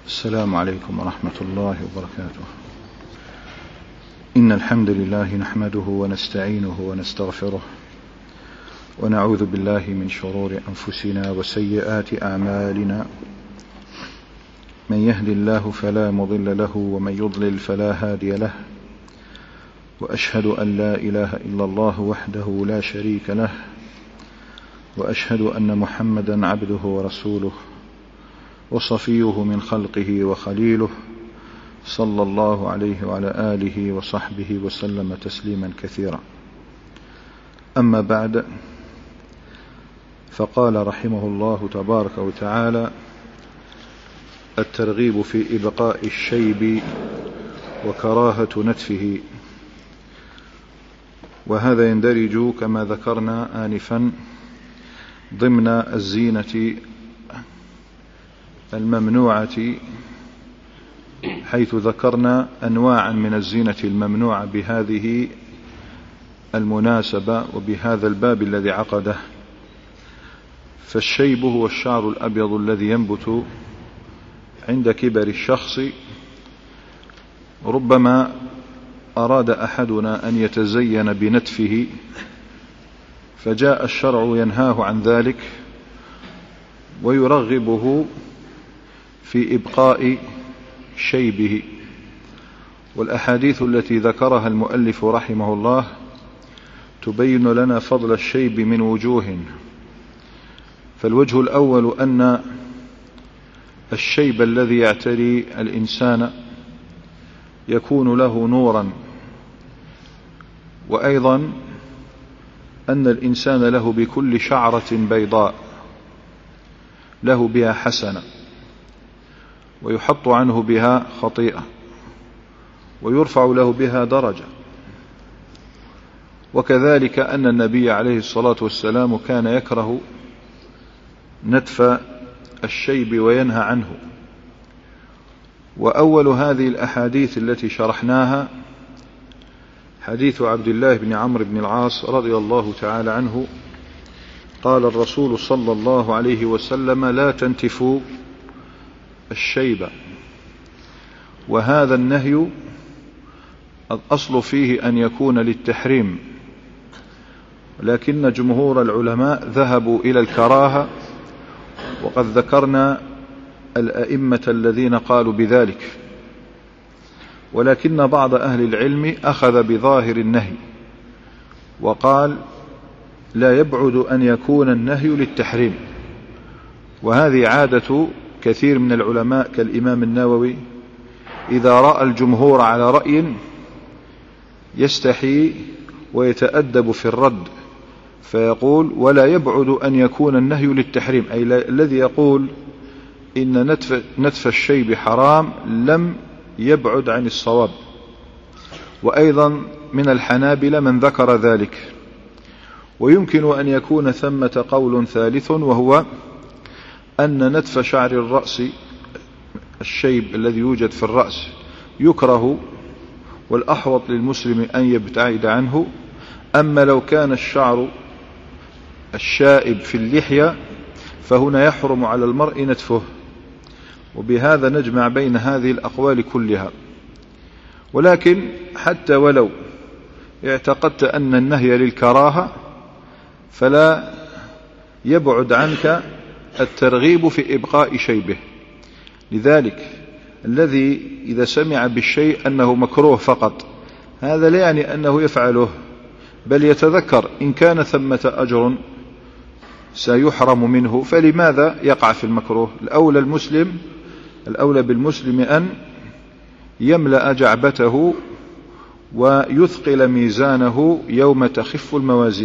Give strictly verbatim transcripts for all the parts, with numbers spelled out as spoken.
السلام عليكم ورحمة الله وبركاته. إن الحمد لله نحمده ونستعينه ونستغفره ونعوذ بالله من شرور أنفسنا وسيئات أعمالنا. من يهد الله فلا مضل له ومن يضلل فلا هادي له، وأشهد أن لا إله إلا الله وحده لا شريك له، وأشهد أن محمدا عبده ورسوله وصفيه من خلقه وخليله، صلى الله عليه وعلى آله وصحبه وسلم تسليما كثيرا. أما بعد، فقال رحمه الله تبارك وتعالى: الترغيب في إبقاء الشيب وكراهة نتفه. وهذا يندرج كما ذكرنا آنفا ضمن الزينة الممنوعة، حيث ذكرنا أنواعا من الزينة الممنوعة بهذه المناسبة وبهذا الباب الذي عقده. فالشيب هو الشعر الأبيض الذي ينبت عند كبر الشخص. ربما أراد أحدنا أن يتزين بنتفه، فجاء الشرع ينهاه عن ذلك ويرغبه في إبقاء شيبه. والأحاديث التي ذكرها المؤلف رحمه الله تبين لنا فضل الشيب من وجوه. فالوجه الأول أن الشيب الذي يعتري الإنسان يكون له نورا، وأيضا أن الإنسان له بكل شعرة بيضاء له بها حسنة، ويحط عنه بها خطيئة، ويرفع له بها درجة. وكذلك أن النبي عليه الصلاة والسلام كان يكره نتف الشيب وينهى عنه. وأول هذه الأحاديث التي شرحناها حديث عبد الله بن عمرو بن العاص رضي الله تعالى عنه، قال الرسول صلى الله عليه وسلم: لا تنتفوا الشيب. وهذا النهي الأصل فيه أن يكون للتحريم، لكن جمهور العلماء ذهبوا إلى الكراهة، وقد ذكرنا الأئمة الذين قالوا بذلك. ولكن بعض أهل العلم أخذ بظاهر النهي وقال: لا يبعد أن يكون النهي للتحريم. وهذه عادة كثير من العلماء كالإمام النووي، إذا رأى الجمهور على رأي يستحي ويتأدب في الرد، فيقول: ولا يبعد أن يكون النهي للتحريم، أي الذي يقول إن نتف, نتف الشيب حرام لم يبعد عن الصواب. وأيضا من الحنابلة من ذكر ذلك. ويمكن أن يكون ثمة قول ثالث، وهو أن نتف شعر الرأس، الشيب الذي يوجد في الرأس، يكره، والأحوط للمسلم أن يبتعد عنه. أما لو كان الشعر الشائب في اللحية فهنا يحرم على المرء نتفه. وبهذا نجمع بين هذه الأقوال كلها. ولكن حتى ولو اعتقدت أن النهي للكراهة، فلا يبعد عنك الترغيب في إبقاء شيبه. لذلك الذي إذا سمع بالشيء أنه مكروه فقط، هذا لا يعني أنه يفعله، بل يتذكر إن كان ثمة أجر سيحرم منه فلماذا يقع في المكروه. الأولى المسلم الأولى بالمسلم أن يملأ جعبته ويثقل ميزانه يوم تخف الموازين.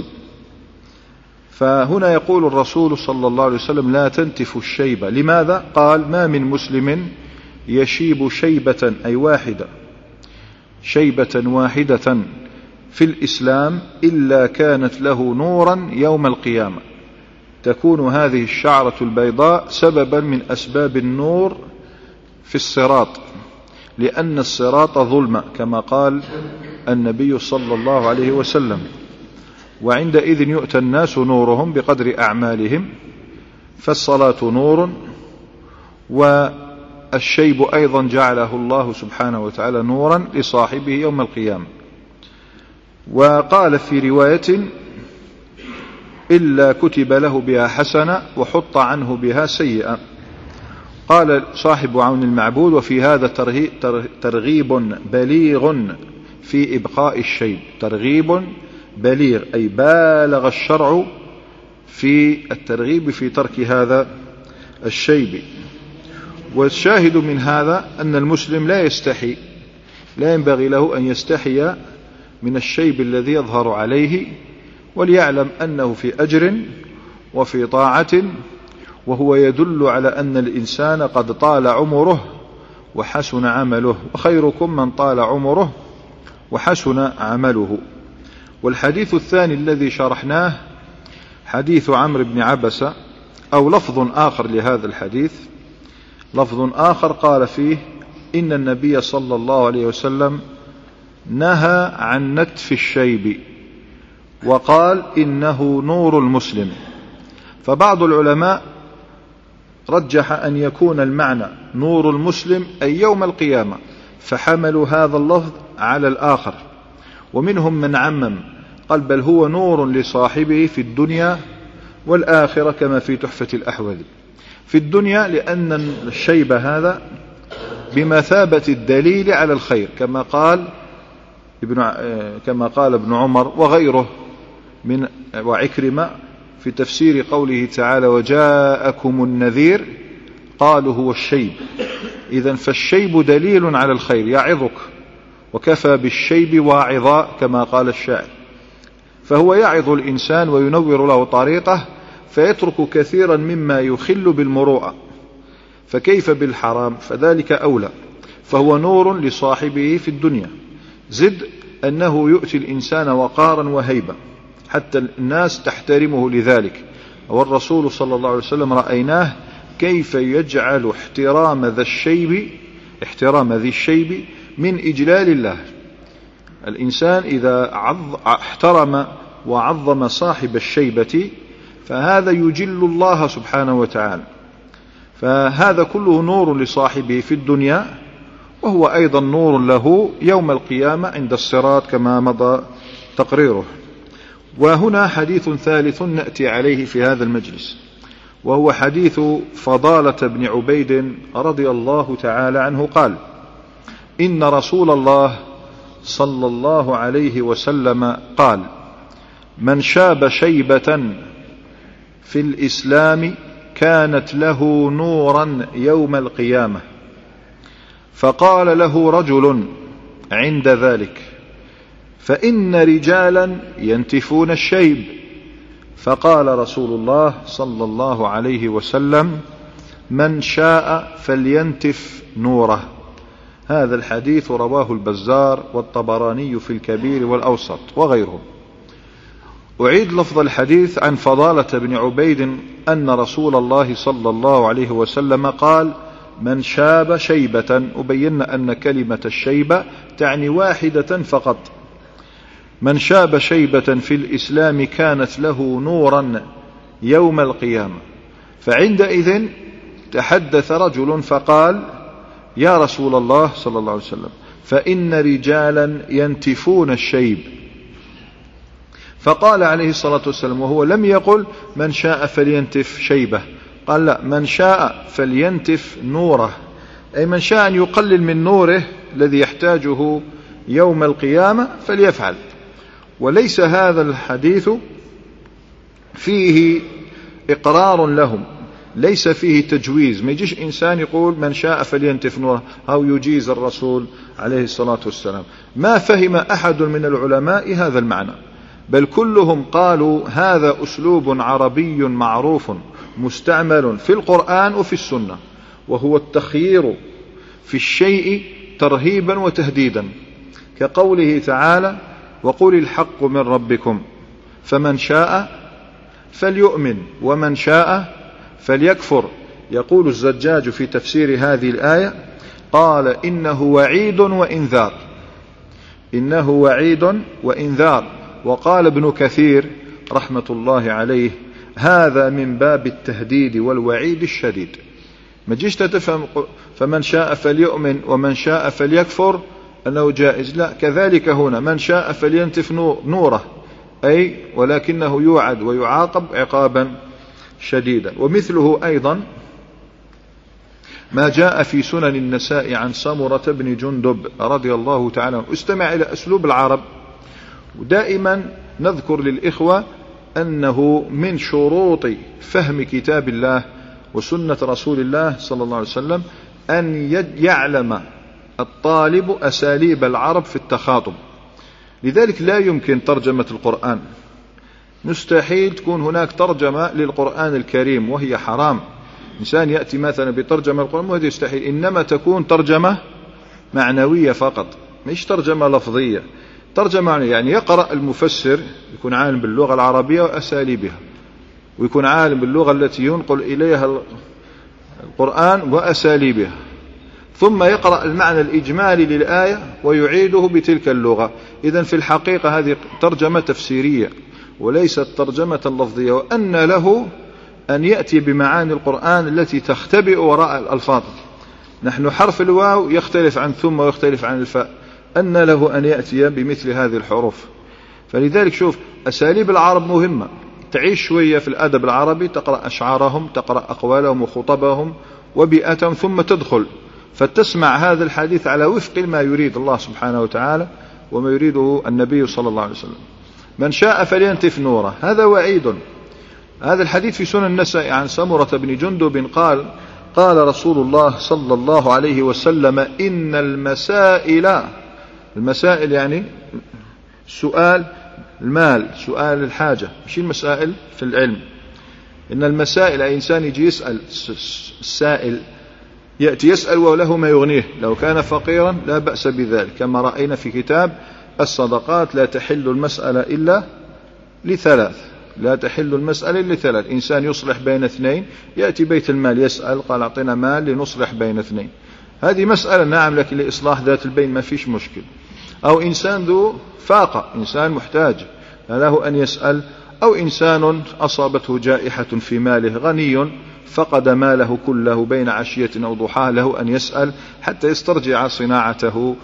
فهنا يقول الرسول صلى الله عليه وسلم: لا تنتفوا الشيب. لماذا؟ قال: ما من مسلم يشيب شيبة، أي واحدة، شيبة واحدة في الإسلام إلا كانت له نورا يوم القيامة. تكون هذه الشعرة البيضاء سببا من أسباب النور في الصراط، لأن الصراط ظلمة كما قال النبي صلى الله عليه وسلم. وعندئذ يؤتى الناس نورهم بقدر أعمالهم، فالصلاة نور، والشيب أيضا جعله الله سبحانه وتعالى نورا لصاحبه يوم القيامة. وقال في رواية: إلا كتب له بها حسنة وحط عنه بها سيئة. قال صاحب عون المعبود: وفي هذا ترغيب بليغ في إبقاء الشيب. ترغيب بليغ أي بالغ الشرع في الترغيب في ترك هذا الشيب. والشاهد من هذا أن المسلم لا يستحي، لا ينبغي له أن يستحي من الشيب الذي يظهر عليه، وليعلم أنه في أجر وفي طاعة، وهو يدل على أن الإنسان قد طال عمره وحسن عمله، وخيركم من طال عمره وحسن عمله. والحديث الثاني الذي شرحناه حديث عمرو بن عبسة، أو لفظ آخر لهذا الحديث، لفظ آخر قال فيه: إن النبي صلى الله عليه وسلم نهى عن نتف الشيب وقال إنه نور المسلم. فبعض العلماء رجح أن يكون المعنى نور المسلم أي يوم القيامة، فحملوا هذا اللفظ على الآخر. ومنهم من عمم قال بل هو نور لصاحبه في الدنيا والآخرة، كما في تحفة الأحوذي. في الدنيا لأن الشيب هذا بمثابة الدليل على الخير، كما قال ابن كما قال ابن عمر وغيره من وعكرمة في تفسير قوله تعالى: وجاءكم النذير، قالوا هو الشيب. إذن فالشيب دليل على الخير يعظك، وكفى بالشيب واعظا كما قال الشاعر. فهو يعظ الإنسان وينور له طريقه، فيترك كثيرا مما يخل بالمروءة، فكيف بالحرام؟ فذلك أولى. فهو نور لصاحبه في الدنيا، زد أنه يؤتي الإنسان وقارا وهيبة حتى الناس تحترمه لذلك. والرسول صلى الله عليه وسلم رأيناه كيف يجعل احترام ذا الشيب احترام ذي الشيب من إجلال الله. الإنسان إذا احترم وعظم صاحب الشيبة فهذا يجل الله سبحانه وتعالى. فهذا كله نور لصاحبه في الدنيا، وهو أيضا نور له يوم القيامة عند الصراط كما مضى تقريره. وهنا حديث ثالث نأتي عليه في هذا المجلس، وهو حديث فضالة بن عبيد رضي الله تعالى عنه قال: إن رسول الله صلى الله عليه وسلم قال: من شاب شيبة في الإسلام كانت له نورا يوم القيامة. فقال له رجل عند ذلك: فإن رجالا ينتفون الشيب. فقال رسول الله صلى الله عليه وسلم: من شاء فلينتف نوره. هذا الحديث رواه البزار والطبراني في الكبير والأوسط وغيرهم. أعيد لفظ الحديث عن فضالة بن عبيد أن رسول الله صلى الله عليه وسلم قال: من شاب شيبة. وبينا أن كلمة الشيبة تعني واحدة فقط. من شاب شيبة في الإسلام كانت له نورا يوم القيامة. فعندئذ تحدث رجل فقال: يا رسول الله صلى الله عليه وسلم، فإن رجالا ينتفون الشيب. فقال عليه الصلاة والسلام، وهو لم يقل من شاء فلينتف شيبه، قال لا، من شاء فلينتف نوره، أي من شاء أن يقلل من نوره الذي يحتاجه يوم القيامة فليفعل. وليس هذا الحديث فيه إقرار لهم، ليس فيه تجويز. ما يجيش إنسان يقول من شاء فلينتف نوره أو يجيز الرسول عليه الصلاة والسلام. ما فهم أحد من العلماء هذا المعنى، بل كلهم قالوا هذا أسلوب عربي معروف مستعمل في القرآن وفي السنة، وهو التخيير في الشيء ترهيبا وتهديدا، كقوله تعالى: وقل الحق من ربكم فمن شاء فليؤمن ومن شاء فليكفر. يقول الزجاج في تفسير هذه الآية قال: إنه وعيد وإنذار، إنه وعيد وإنذار. وقال ابن كثير رحمة الله عليه: هذا من باب التهديد والوعيد الشديد، ما تجيش تفهم فمن شاء فليؤمن ومن شاء فليكفر أنه جائز، لا، كذلك هنا من شاء فلينتف نوره، أي ولكنه يوعد ويعاقب عقابا شديدا. ومثله أيضا ما جاء في سنن النساء عن سمرة بن جندب رضي الله تعالى عنه. استمع إلى أسلوب العرب. ودائما نذكر للإخوة أنه من شروط فهم كتاب الله وسنة رسول الله صلى الله عليه وسلم أن يعلم الطالب أساليب العرب في التخاطب. لذلك لا يمكن ترجمة القرآن، مستحيل تكون هناك ترجمة للقرآن الكريم وهي حرام. إنسان يأتي مثلا بترجمة القرآن وهذا يستحيل، إنما تكون ترجمة معنوية فقط، مش ترجمة لفظية. ترجمة يعني يقرأ المفسر يكون عالم باللغة العربية وأساليبها، ويكون عالم باللغة التي ينقل إليها القرآن وأساليبها، ثم يقرأ المعنى الإجمالي للآية ويعيده بتلك اللغة. إذن في الحقيقة هذه ترجمة تفسيرية وليست ترجمة لفظية، وأن له أن يأتي بمعاني القرآن التي تختبئ وراء الألفاظ. نحن حرف الواو يختلف عن ثم ويختلف عن الفاء، أن له أن يأتي بمثل هذه الحروف. فلذلك شوف أساليب العرب مهمة. تعيش شوية في الأدب العربي، تقرأ أشعارهم، تقرأ أقوالهم وخطبهم وبيئتهم، ثم تدخل فتسمع هذا الحديث على وفق ما يريد الله سبحانه وتعالى وما يريده النبي صلى الله عليه وسلم. من شاء فلينتف نوره، هذا وعيد. هذا الحديث في سنن النساء عن سمرة بن جندب قال قال رسول الله صلى الله عليه وسلم إن المسائل، المسائل يعني سؤال المال، سؤال الحاجة، مش المسائل في العلم. إن المسائل أي إنسان يجي يسأل، السائل يأتي يسأل وله ما يغنيه، لو كان فقيرا لا بأس بذلك، كما رأينا في كتاب الصدقات لا تحل المسألة إلا لثلاث، لا تحل المسألة إلا لثلاث. إنسان يصلح بين اثنين، يأتي بيت المال يسأل قال أعطينا مال لنصلح بين اثنين، هذه مسألة نعم، لكن لإصلاح ذات البين ما فيش مشكل. أو إنسان ذو فاقة، إنسان محتاج له أن يسأل، أو إنسان أصابته جائحة في ماله، غني فقد ماله كله بين عشية أو ضحاها، له أن يسأل حتى يسترجع صناعته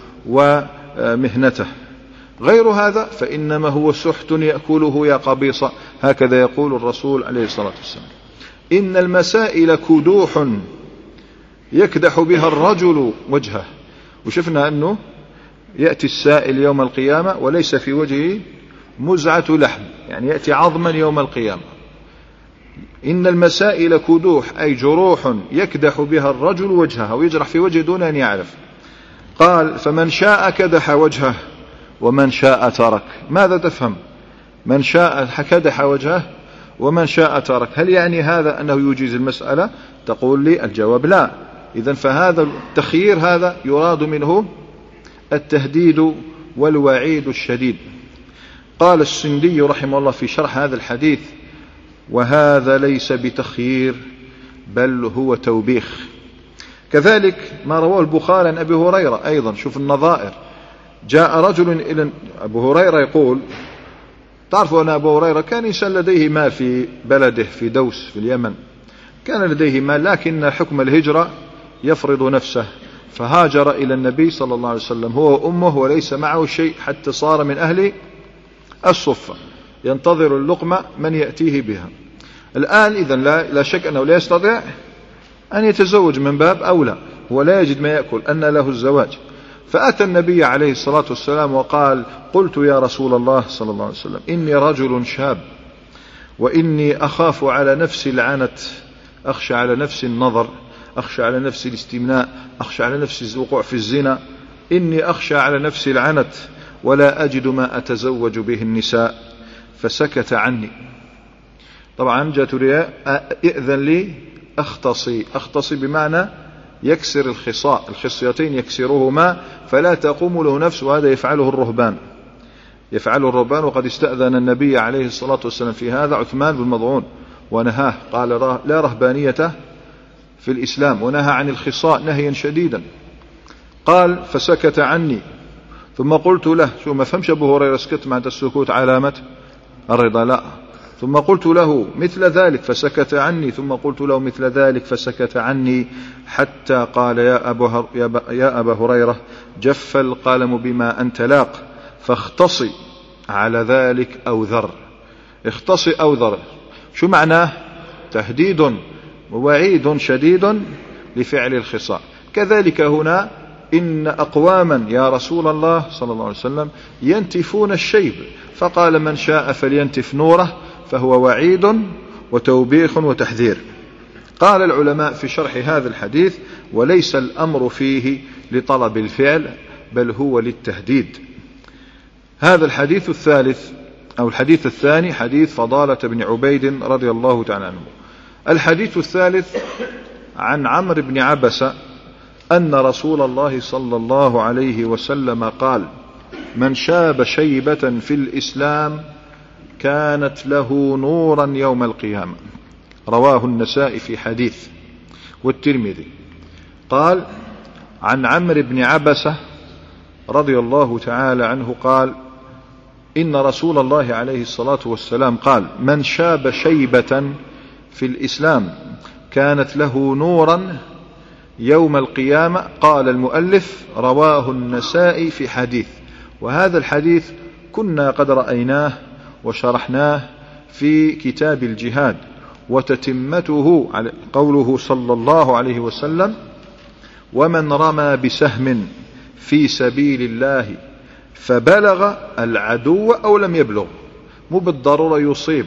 ومهنته. غير هذا فإنما هو سحت يأكله يا قبيص، هكذا يقول الرسول عليه الصلاة والسلام. إن المسائل كدوح يكدح بها الرجل وجهه. وشفنا أنه يأتي السائل يوم القيامة وليس في وجهه مزعة لحم، يعني يأتي عظما يوم القيامة. إن المسائل كدوح أي جروح يكدح بها الرجل وجهه، ويجرح في وجهه دون أن يعرف. قال فمن شاء كدح وجهه ومن شاء ترك. ماذا تفهم؟ من شاء كدح وجهه ومن شاء ترك، هل يعني هذا أنه يجيز المسألة؟ تقول لي الجواب لا. إذن فهذا التخيير هذا يراد منه التهديد والوعيد الشديد. قال السندي رحمه الله في شرح هذا الحديث وهذا ليس بتخيير بل هو توبيخ. كذلك ما رواه البخاري عن أبي هريرة أيضا، شوف النظائر. جاء رجل إلى أبو هريرة يقول، تعرفوا أن أبو هريرة كان إنسان لديه مال في بلده في دوس في اليمن، كان لديه مال، لكن حكم الهجرة يفرض نفسه، فهاجر إلى النبي صلى الله عليه وسلم هو وأمه وليس معه شيء، حتى صار من أهل الصفة ينتظر اللقمة من يأتيه بها. الآن إذن لا, لا شك أنه لا يستطيع أن يتزوج من باب أولى، هو لا يجد ما يأكل، أن له الزواج. فأتى النبي عليه الصلاة والسلام وقال قلت يا رسول الله صلى الله عليه وسلم إني رجل شاب وإني أخاف على نفسي العنت، أخشى على نفسي النظر، أخشى على نفسي الاستمناء، أخشى على نفسي الوقوع في الزنا، إني أخشى على نفسي العنت ولا أجد ما أتزوج به النساء، فسكت عني. طبعا جاءت رياء إذن لي أختصي، أختصي بمعنى يكسر الخصاء، الخصيتين يكسرهما فلا تقوم له نفس، وهذا يفعله الرهبان، يفعله الرهبان. وقد استأذن النبي عليه الصلاة والسلام في هذا عثمان بن مظعون ونهاه، قال لا رهبانية في الإسلام، ونهى عن الخصاء نهيا شديدا. قال فسكت عني، ثم قلت له، شو ما فهمش أبو هريرة سكت مع السكوت علامة الرضا، لا، ثم قلت له مثل ذلك فسكت عني، ثم قلت له مثل ذلك فسكت عني، حتى قال يا أبا, يا أبا هريرة جف القلم بما أنت لاق فاختصي على ذلك أو ذر. اختصي أو ذر شو معناه؟ تهديد ووعيد شديد لفعل الخصاء. كذلك هنا إن أقواما يا رسول الله صلى الله عليه وسلم ينتفون الشيب، فقال من شاء فلينتف نوره، فهو وعيد وتوبيخ وتحذير. قال العلماء في شرح هذا الحديث وليس الأمر فيه لطلب الفعل بل هو للتهديد. هذا الحديث الثالث أو الحديث الثاني حديث فضالة بن عبيد رضي الله تعالى عنه. الحديث الثالث عن عمرو بن عبسة أن رسول الله صلى الله عليه وسلم قال من شاب شيبة في الإسلام كانت له نورا يوم القيامة. رواه النسائي في حديث والترمذي. قال عن عمرو بن عبسة رضي الله تعالى عنه قال إن رسول الله عليه الصلاة والسلام قال من شاب شيبة في الإسلام كانت له نورا يوم القيامة. قال المؤلف رواه النسائي في حديث، وهذا الحديث كنا قد رأيناه وشرحناه في كتاب الجهاد، وتتمته على قوله صلى الله عليه وسلم ومن رمى بسهم في سبيل الله فبلغ العدو أو لم يبلغ، مو بالضرورة يصيب،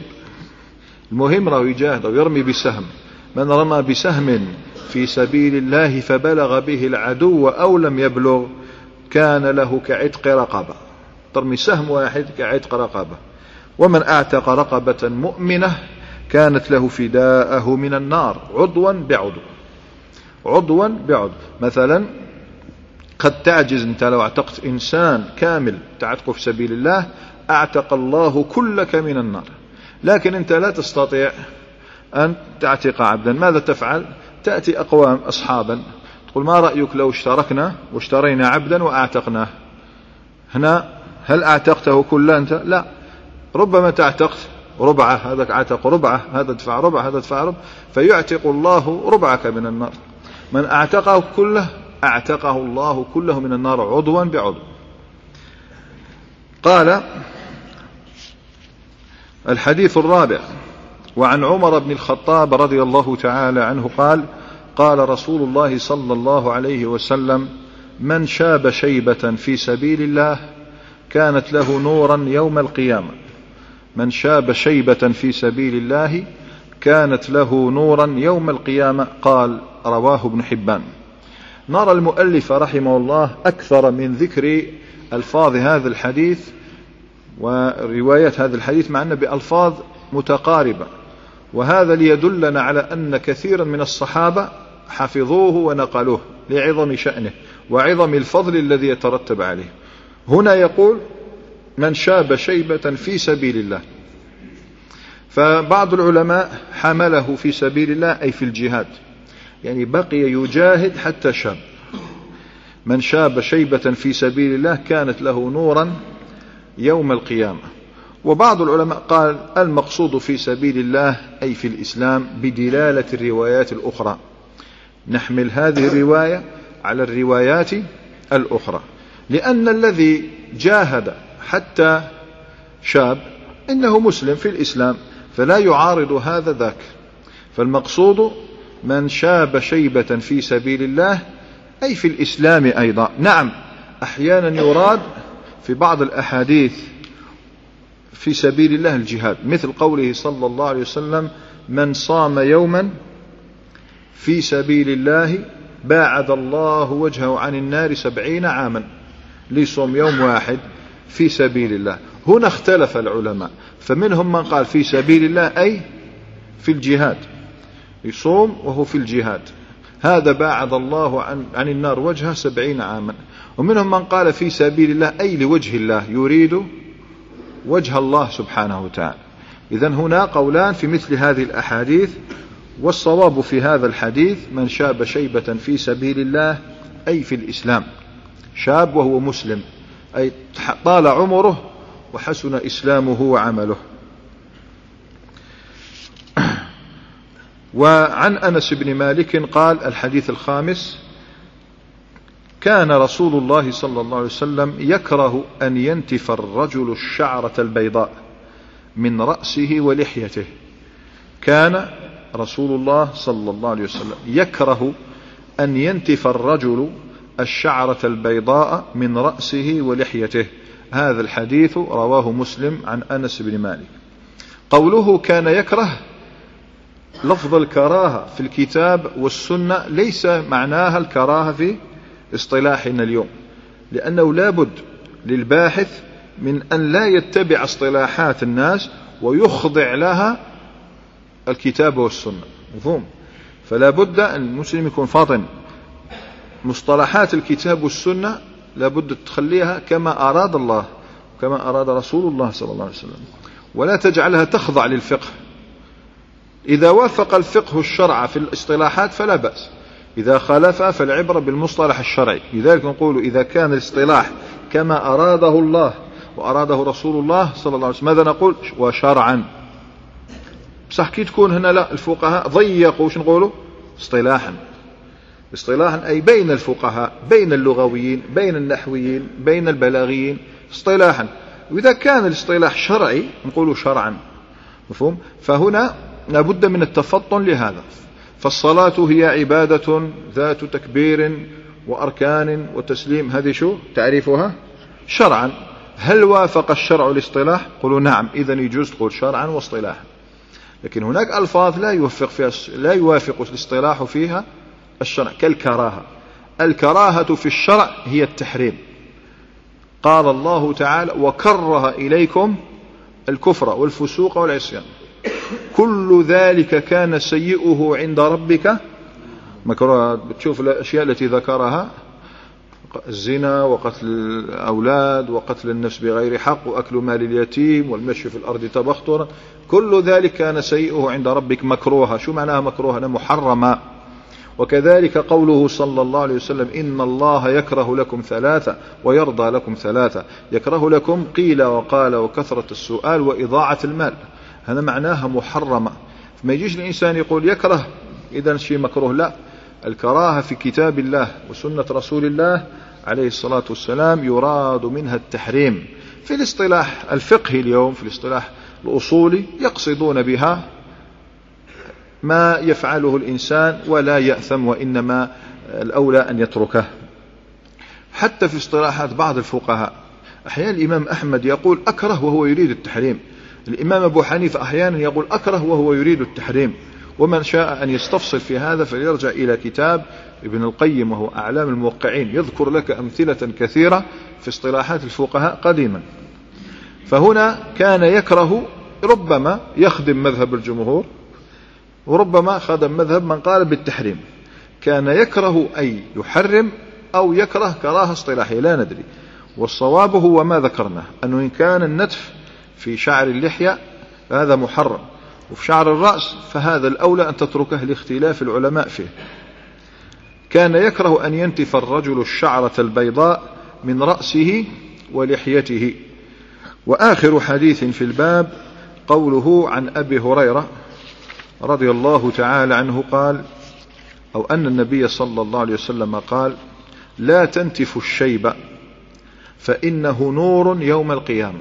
المهم راه يجاهد أو يرمي بسهم. من رمى بسهم في سبيل الله فبلغ به العدو أو لم يبلغ كان له كعتق رقبة. ترمي سهم واحد كعتق رقبة. ومن اعتق رقبة مؤمنة كانت له فداءه من النار عضوا بعضو. عضوا بعضو مثلا قد تعجز أنت لو اعتقت إنسان كامل تعتقه في سبيل الله اعتق الله كلك من النار، لكن أنت لا تستطيع أن تعتق عبدا. ماذا تفعل؟ تأتي أقوام أصحابا تقول ما رأيك لو اشتركنا واشترينا عبدا وأعتقناه؟ هنا هل أعتقته كله أنت؟ لا، ربما تعتقت ربعه، هذا اعتق ربعه، هذا دفع ربعه، هذا دفع ربعه، فيعتق الله ربعك من النار. من اعتقه كله اعتقه الله كله من النار عضوا بعضو. قال الحديث الرابع وعن عمر بن الخطاب رضي الله تعالى عنه قال قال رسول الله صلى الله عليه وسلم من شاب شيبة في سبيل الله كانت له نورا يوم القيامة. من شاب شيبة في سبيل الله كانت له نورا يوم القيامة. قال رواه ابن حبان. نرى المؤلف رحمه الله أكثر من ذكر ألفاظ هذا الحديث وروايات هذا الحديث مع أنه بألفاظ متقاربة، وهذا ليدلنا على أن كثيرا من الصحابة حفظوه ونقلوه لعظم شأنه وعظم الفضل الذي يترتب عليه. هنا يقول من شاب شيبة في سبيل الله، فبعض العلماء حمله في سبيل الله أي في الجهاد، يعني بقي يجاهد حتى شاب. من شاب شيبة في سبيل الله كانت له نورا يوم القيامة. وبعض العلماء قال المقصود في سبيل الله أي في الإسلام بدلالة الروايات الأخرى، نحمل هذه الرواية على الروايات الأخرى، لأن الذي جاهد حتى شاب إنه مسلم في الإسلام فلا يعارض هذا ذاك. فالمقصود من شاب شيبة في سبيل الله أي في الإسلام أيضا. نعم أحيانا يراد في بعض الأحاديث في سبيل الله الجهاد، مثل قوله صلى الله عليه وسلم من صام يوما في سبيل الله باعد الله وجهه عن النار سبعين عاما، ليصوم يوم واحد في سبيل الله. هنا اختلف العلماء، فمنهم من قال في سبيل الله أي في الجهاد، يصوم وهو في الجهاد، هذا باعد الله عن, عن النار وجهه سبعين عاما. ومنهم من قال في سبيل الله أي لوجه الله، يريد وجه الله سبحانه وتعالى. إذن هنا قولان في مثل هذه الأحاديث، والصواب في هذا الحديث من شاب شيبة في سبيل الله أي في الإسلام، شاب وهو مسلم أي طال عمره وحسن إسلامه وعمله. وعن أنس بن مالك قال الحديث الخامس: كان رسول الله صلى الله عليه وسلم يكره أن ينتف الرجل الشعرة البيضاء من رأسه ولحيته. كان رسول الله صلى الله عليه وسلم يكره أن ينتف الرجل الشعرة البيضاء من رأسه ولحيته. هذا الحديث رواه مسلم عن أنس بن مالك. قوله كان يكره، لفظ الكراهة في الكتاب والسنة ليس معناها الكراهة في اصطلاحنا اليوم، لأنه لابد للباحث من أن لا يتبع اصطلاحات الناس ويخضع لها الكتاب والسنة، مفهوم؟ فلا بد أن المسلم يكون فاطن. مصطلحات الكتاب والسنة لابد تخليها كما أراد الله وكما أراد رسول الله صلى الله عليه وسلم، ولا تجعلها تخضع للفقه. إذا وافق الفقه الشرع في الاصطلاحات فلا بأس، إذا خالف فالعبرة بالمصطلح الشرعي. لذلك نقول إذا كان الاصطلاح كما أراده الله وأراده رسول الله صلى الله عليه وسلم، ماذا نقول؟ وشرعا. بصح كي تكون هنا لا، الفقهاء ضيقوا وش نقولوا؟ اصطلاحا. اصطلاحا أي بين الفقهاء، بين اللغويين، بين النحويين، بين البلاغيين، اصطلاحا. وإذا كان الاصطلاح شرعي نقول شرعا، مفهوم؟ فهنا لابد من التفطن لهذا. فالصلاة هي عبادة ذات تكبير وأركان وتسليم، هذه شو تعريفها شرعا. هل وافق الشرع الاصطلاح؟ قولوا نعم، إذن يجوز تقول شرعا واصطلاحا. لكن هناك ألفاظ لا يوافق فيها لا يوافق الاصطلاح فيها الشرع، كالكراهة. الكراهة في الشرع هي التحريم. قال الله تعالى: وكره إليكم الكفر والفسوق والعصيان كل ذلك كان سيئه عند ربك مكروها. بتشوف الأشياء التي ذكرها: الزنا وقتل الأولاد وقتل النفس بغير حق وأكل مال اليتيم والمشي في الأرض تبخترا، كل ذلك كان سيئه عند ربك مكروها. شو معناها مكروها؟ محرمة. وكذلك قوله صلى الله عليه وسلم: إن الله يكره لكم ثلاثة ويرضى لكم ثلاثة. يكره لكم قيل وقال وكثرة السؤال وإضاعة المال، هذا معناها محرمة. ما يجيش الإنسان يقول يكره إذا شيء مكروه، لا. الكراهة في كتاب الله وسنة رسول الله عليه الصلاة والسلام يراد منها التحريم. في الاصطلاح الفقهي اليوم، في الاصطلاح الأصولي، يقصدون بها ما يفعله الإنسان ولا يأثم، وإنما الأولى أن يتركه. حتى في اصطلاحات بعض الفقهاء أحيانا الإمام أحمد يقول أكره وهو يريد التحريم، الإمام أبو حنيفة أحيانا يقول أكره وهو يريد التحريم. ومن شاء أن يستفصل في هذا فليرجع إلى كتاب ابن القيم وهو أعلام الموقعين، يذكر لك أمثلة كثيرة في اصطلاحات الفقهاء قديما. فهنا كان يكره، ربما يخدم مذهب الجمهور وربما خدم مذهب من قال بالتحريم. كان يكره أي يحرم أو يكره كراهة اصطلاحية، لا ندري. والصواب هو ما ذكرناه، أنه إن كان النتف في شعر اللحية فهذا محرم، وفي شعر الرأس فهذا الأولى أن تتركه لاختلاف العلماء فيه. كان يكره أن ينتف الرجل الشعرة البيضاء من رأسه ولحيته. وآخر حديث في الباب قوله عن أبي هريرة رضي الله تعالى عنه قال، أو أن النبي صلى الله عليه وسلم قال: لا تنتف الشيب فإنه نور يوم القيامة.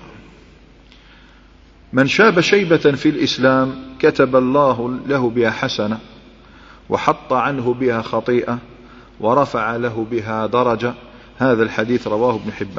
من شاب شيبة في الإسلام كتب الله له بها حسنة وحط عنه بها خطيئة ورفع له بها درجة. هذا الحديث رواه ابن حبان.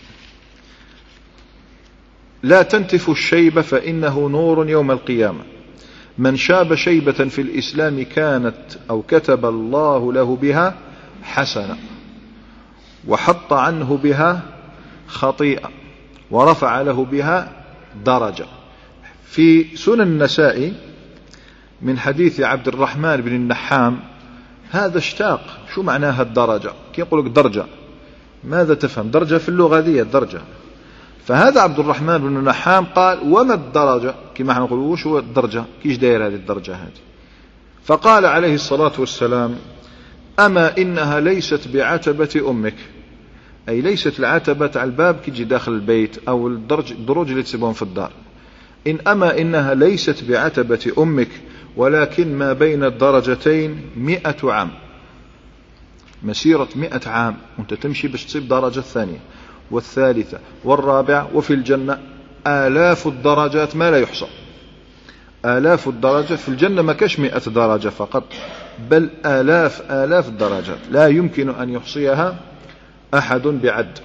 لا تنتف الشيب فإنه نور يوم القيامة. من شاب شيبة في الإسلام كانت أو كتب الله له بها حسنة وحط عنه بها خطيئة ورفع له بها درجة. في سنن النسائي من حديث عبد الرحمن بن النحام، هذا اشتاق، شو معناها الدرجة؟ كي يقول لك درجة، ماذا تفهم؟ درجة في اللغة ذي الدرجة. فهذا عبد الرحمن بن النحام قال: وما الدرجة؟ كما احنا نقول وش هو الدرجة؟ كيش داير هذه الدرجة هذه؟ فقال عليه الصلاة والسلام: أما إنها ليست بعتبة أمك، أي ليست العتبة على الباب كي تجي داخل البيت أو الدرج الدروج اللي تسيبهم في الدار. إن أما إنها ليست بعتبة أمك ولكن ما بين الدرجتين مئة عام، مسيرة مئة عام وانت تمشي باش تصيب درجة الثانية والثالثة والرابعة، وفي الجنة آلاف الدرجات ما لا يحصى، آلاف الدرجات في الجنة، ما كاش مئة درجة فقط، بل آلاف آلاف الدرجات لا يمكن أن يحصيها أحد بعد.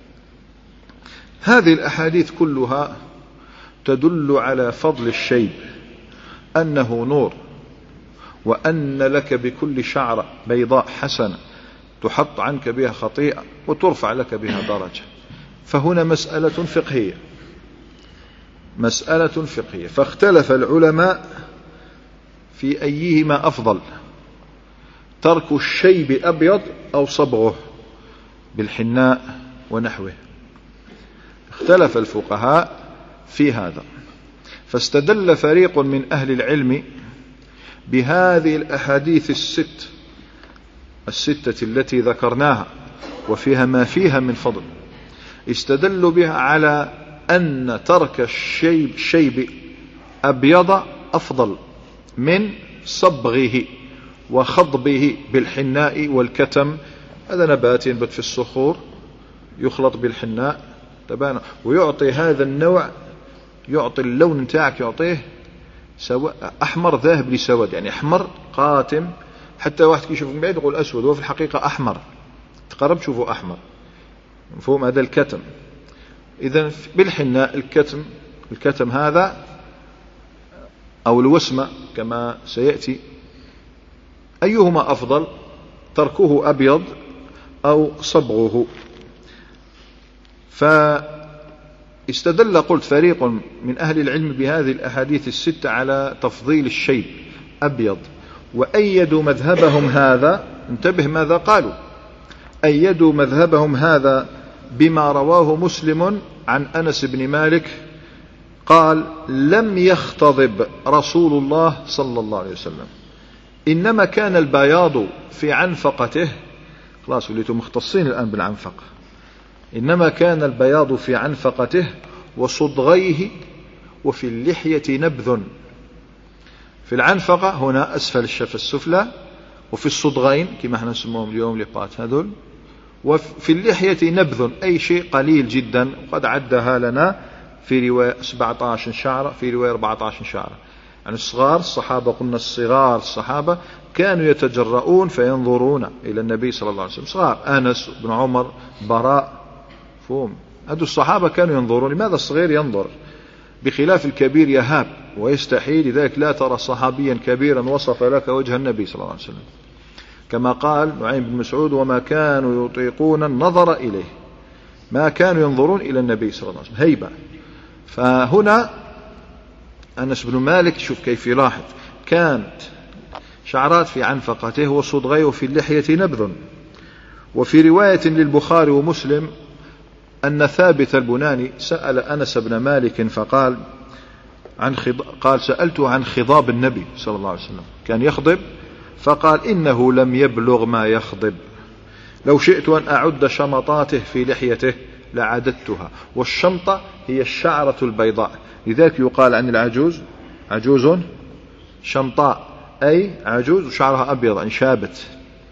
هذه الأحاديث كلها تدل على فضل الشيب، أنه نور، وأن لك بكل شعرة بيضاء حسنة تحط عنك بها خطيئة وترفع لك بها درجة. فهنا مسألة فقهية، مسألة فقهية، فاختلف العلماء في أيهما أفضل، ترك الشيب أبيض أو صبغه بالحناء ونحوه. اختلف الفقهاء في هذا، فاستدل فريق من أهل العلم بهذه الأحاديث الست الستة التي ذكرناها وفيها ما فيها من فضل، استدلوا بها على أن ترك الشيب شيب أبيض أفضل من صبغه وخضبه بالحناء والكتم. هذا نبات ينبت في الصخور يخلط بالحناء تبان، ويعطي هذا النوع، يعطي اللون نتاعك، يعطيه سواء أحمر ذاهب لسواد، يعني أحمر قاتم، حتى واحد كيشوف من بعيد يقول أسود وهو في الحقيقة أحمر، تقرب تشوفه أحمر، مفهوم؟ هذا الكتم. إذن بالحناء الكتم، الكتم هذا أو الوسمة كما سيأتي، أيهما أفضل، تركه أبيض أو صبغه؟ فاستدل قلت فريق من أهل العلم بهذه الأحاديث الستة على تفضيل الشيب أبيض، وأيدوا مذهبهم هذا، انتبه ماذا قالوا، أيدوا مذهبهم هذا بما رواه مسلم عن أنس بن مالك قال: لم يختضب رسول الله صلى الله عليه وسلم، إنما كان البياض في عنفقته، خلاص وليتم مختصين الآن بالعنفقة، إنما كان البياض في عنفقته وصدغيه وفي اللحية نبذ. في العنفقة هنا أسفل الشفة السفلى، وفي الصدغين كما احنا نسموهم اليوم لقات هذول، وفي اللحية نبذ، أي شيء قليل جدا، وقد عدها لنا في رواية سبعة عشر شعرة، في رواية أربعة عشر شعرة. يعني الصغار الصحابة، قلنا الصغار الصحابة كانوا يتجرؤون فينظرون إلى النبي صلى الله عليه وسلم، صغار، أنس بن عمر، براء، فهم، هذو الصحابة كانوا ينظرون. لماذا الصغير ينظر؟ بخلاف الكبير يهاب ويستحي، لذلك لا ترى صحابيا كبيرا وصف لك وجه النبي صلى الله عليه وسلم، كما قال نعيم بن مسعود: وما كانوا يطيقون النظر إليه، ما كانوا ينظرون إلى النبي صلى الله عليه وسلم، هيبة. فهنا أنس بن مالك شوف كيف يلاحظ، كانت شعرات في عنفقته وصدغيه وفي اللحية نبذ. وفي رواية للبخاري ومسلم أن ثابت البناني سأل أنس بن مالك فقال عن خض... قال: سألته عن خضاب النبي صلى الله عليه وسلم، كان يخضب؟ فقال: إنه لم يبلغ ما يخضب، لو شئت أن أعد شمطاته في لحيته لعددتها، والشمطة هي الشعرة البيضاء، لذلك يقال عن العجوز عجوز شمطاء، أي عجوز وشعرها أبيض يعني شابت.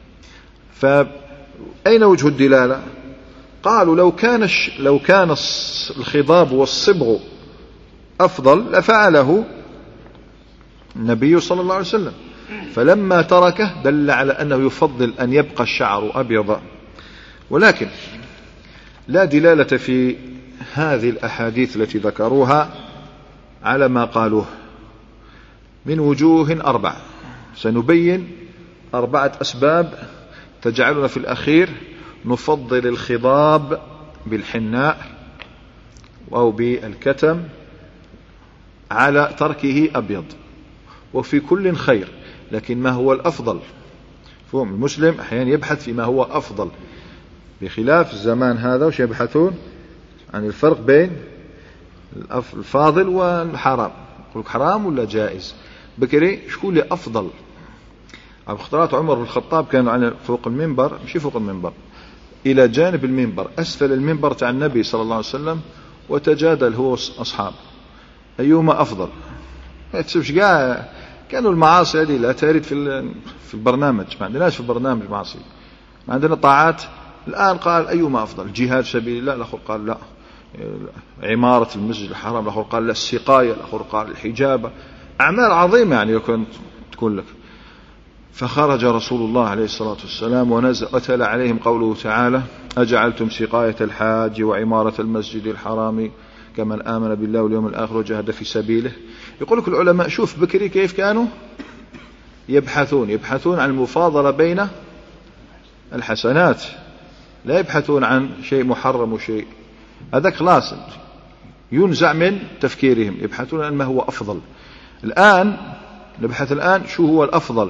فأين وجه الدلالة؟ قالوا لو كان لو كان الخضاب والصبغ أفضل لفعله النبي صلى الله عليه وسلم، فلما تركه دل على أنه يفضل أن يبقى الشعر أبيض. ولكن لا دلالة في هذه الأحاديث التي ذكروها على ما قالوه من وجوه أربع، سنبين أربعة أسباب تجعلنا في الأخير نفضل الخضاب بالحناء أو بالكتم على تركه أبيض، وفي كل خير، لكن ما هو الأفضل؟ فهم المسلم أحيانا يبحث فيما هو أفضل، بخلاف الزمان هذا وش يبحثون عن الفرق بين الفاضل والحرام، يقولك حرام ولا جائز. بكري شكون اللي أفضل؟ أبو اختلاط عمر بن الخطاب كانوا على فوق المنبر، مش فوق المنبر، إلى جانب المنبر أسفل المنبر تاع النبي صلى الله عليه وسلم، وتجادل هو أصحاب أيهما أفضل. ما تسوش قاع كانوا المعاصي هذه لا ترد في في البرنامج، ما عندناش في البرنامج معاصي، ما عندنا طاعات. الآن قال أيما أفضل؟ الجهاد سبيل الله، الآخر قال لا عمارة المسجد الحرام، الآخر قال لا السقاية، الآخر قال الحجابة. أعمال عظيمة يعني يكون تقول لك. فخرج رسول الله عليه الصلاة والسلام ونزل أتلى عليهم قوله تعالى: أجعلتم سقاية الحاج وعمارة المسجد الحرام كمن آمن بالله واليوم الآخر وجاهد في سبيله. يقول لك العلماء شوف بكري كيف كانوا يبحثون يبحثون عن المفاضلة بين الحسنات، لا يبحثون عن شيء محرم وشيء هذا خلاص ينزع من تفكيرهم، يبحثون عن ما هو أفضل. الآن نبحث الآن شو هو الأفضل،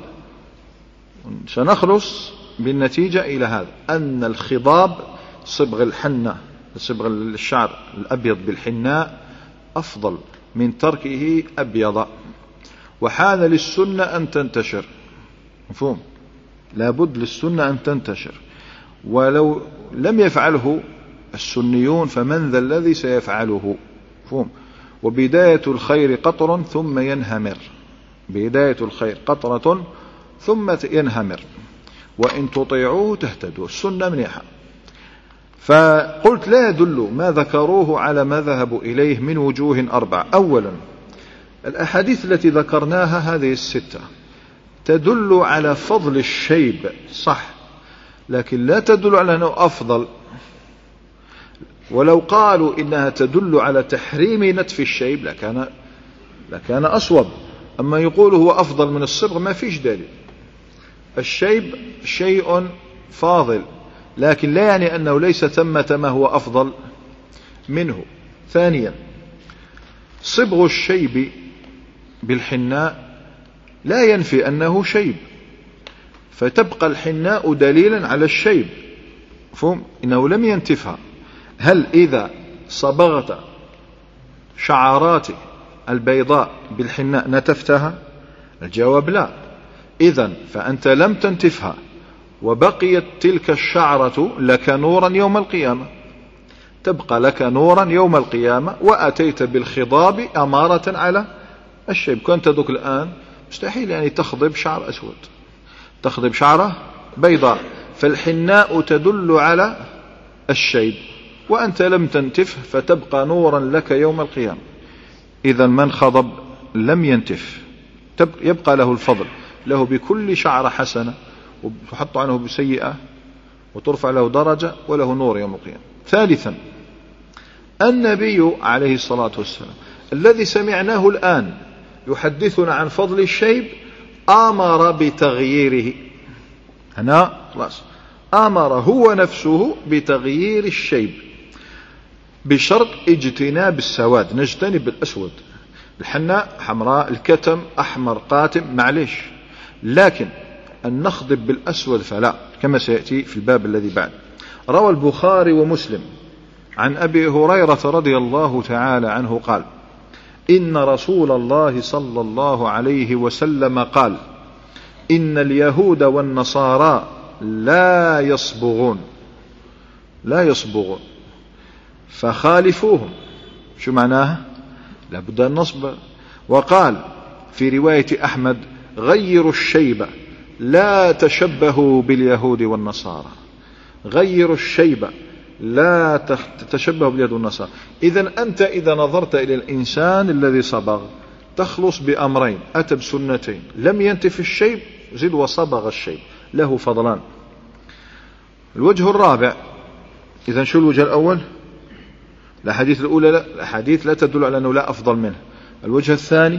سنخلص بالنتيجة إلى هذا، أن الخضاب صبغ الحنة، صبغ الشعر الأبيض بالحناء أفضل من تركه أبيض. وحان للسنة أن تنتشر، مفهوم؟ لابد للسنة أن تنتشر، ولو لم يفعله السنيون فمن ذا الذي سيفعله؟ مفهوم؟ وبداية الخير قطر ثم ينهمر، بداية الخير قطرة ثم ينهمر، وإن تطيعوه تهتدوا. السنة منيحة. فقلت لا يدل ما ذكروه على ما ذهبوا إليه من وجوه أربعة. أولا الأحاديث التي ذكرناها هذه الستة تدل على فضل الشيب صح، لكن لا تدل على أنه أفضل. ولو قالوا إنها تدل على تحريم نتف الشيب لكان لكان أصوب. أما يقول هو أفضل من الصبغ ما فيش دليل. الشيب شيء فاضل، لكن لا يعني أنه ليس ثمة ما هو أفضل منه. ثانيا صبغ الشيب بالحناء لا ينفي أنه شيب، فتبقى الحناء دليلا على الشيب، فهم إنه لم ينتفها. هل إذا صبغت شعرات البيضاء بالحناء نتفتها؟ الجواب لا. إذن فأنت لم تنتفها وبقيت تلك الشعرة لك نورا يوم القيامة، تبقى لك نورا يوم القيامة، وأتيت بالخضاب أمارة على الشيب. كنت ذوك الآن مستحيل يعني تخضب شعر أسود، تخضب شعره بيضاء، فالحناء تدل على الشيب وأنت لم تنتف فتبقى نورا لك يوم القيامة. إذا من خضب لم ينتف يبقى له الفضل، له بكل شعر حسنة وتحط عنه بسيئة وترفع له درجة وله نور يوم القيامة. ثالثا النبي عليه الصلاة والسلام الذي سمعناه الآن يحدثنا عن فضل الشيب أمر بتغييره. هنا خلاص أمر هو نفسه بتغيير الشيب بشرط اجتناب السواد، نجتنب الأسود. الحناء حمراء، الكتم أحمر قاتم معليش، لكن أن نخضب بالأسود فلا، كما سيأتي في الباب الذي بعد. روى البخاري ومسلم عن أبي هريرة رضي الله تعالى عنه قال: إن رسول الله صلى الله عليه وسلم قال: إن اليهود والنصارى لا يصبغون لا يصبغون فخالفوهم. شو معناها؟ لابد أن نصبغ. وقال في رواية أحمد: غيروا الشيب لا تشبهوا باليهود والنصارى، غيروا الشيب لا تتشبهوا باليهود والنصارى. إذن أنت إذا نظرت إلى الإنسان الذي صبغ تخلص بأمرين: أتى بسنتين، لم ينتف الشيب زد وصبغ الشيب، له فضلان. الوجه الرابع، إذن شو الوجه الأول؟ الأحاديث الأولى لا، الأحاديث لا تدل على أنه لا أفضل منه. الوجه الثاني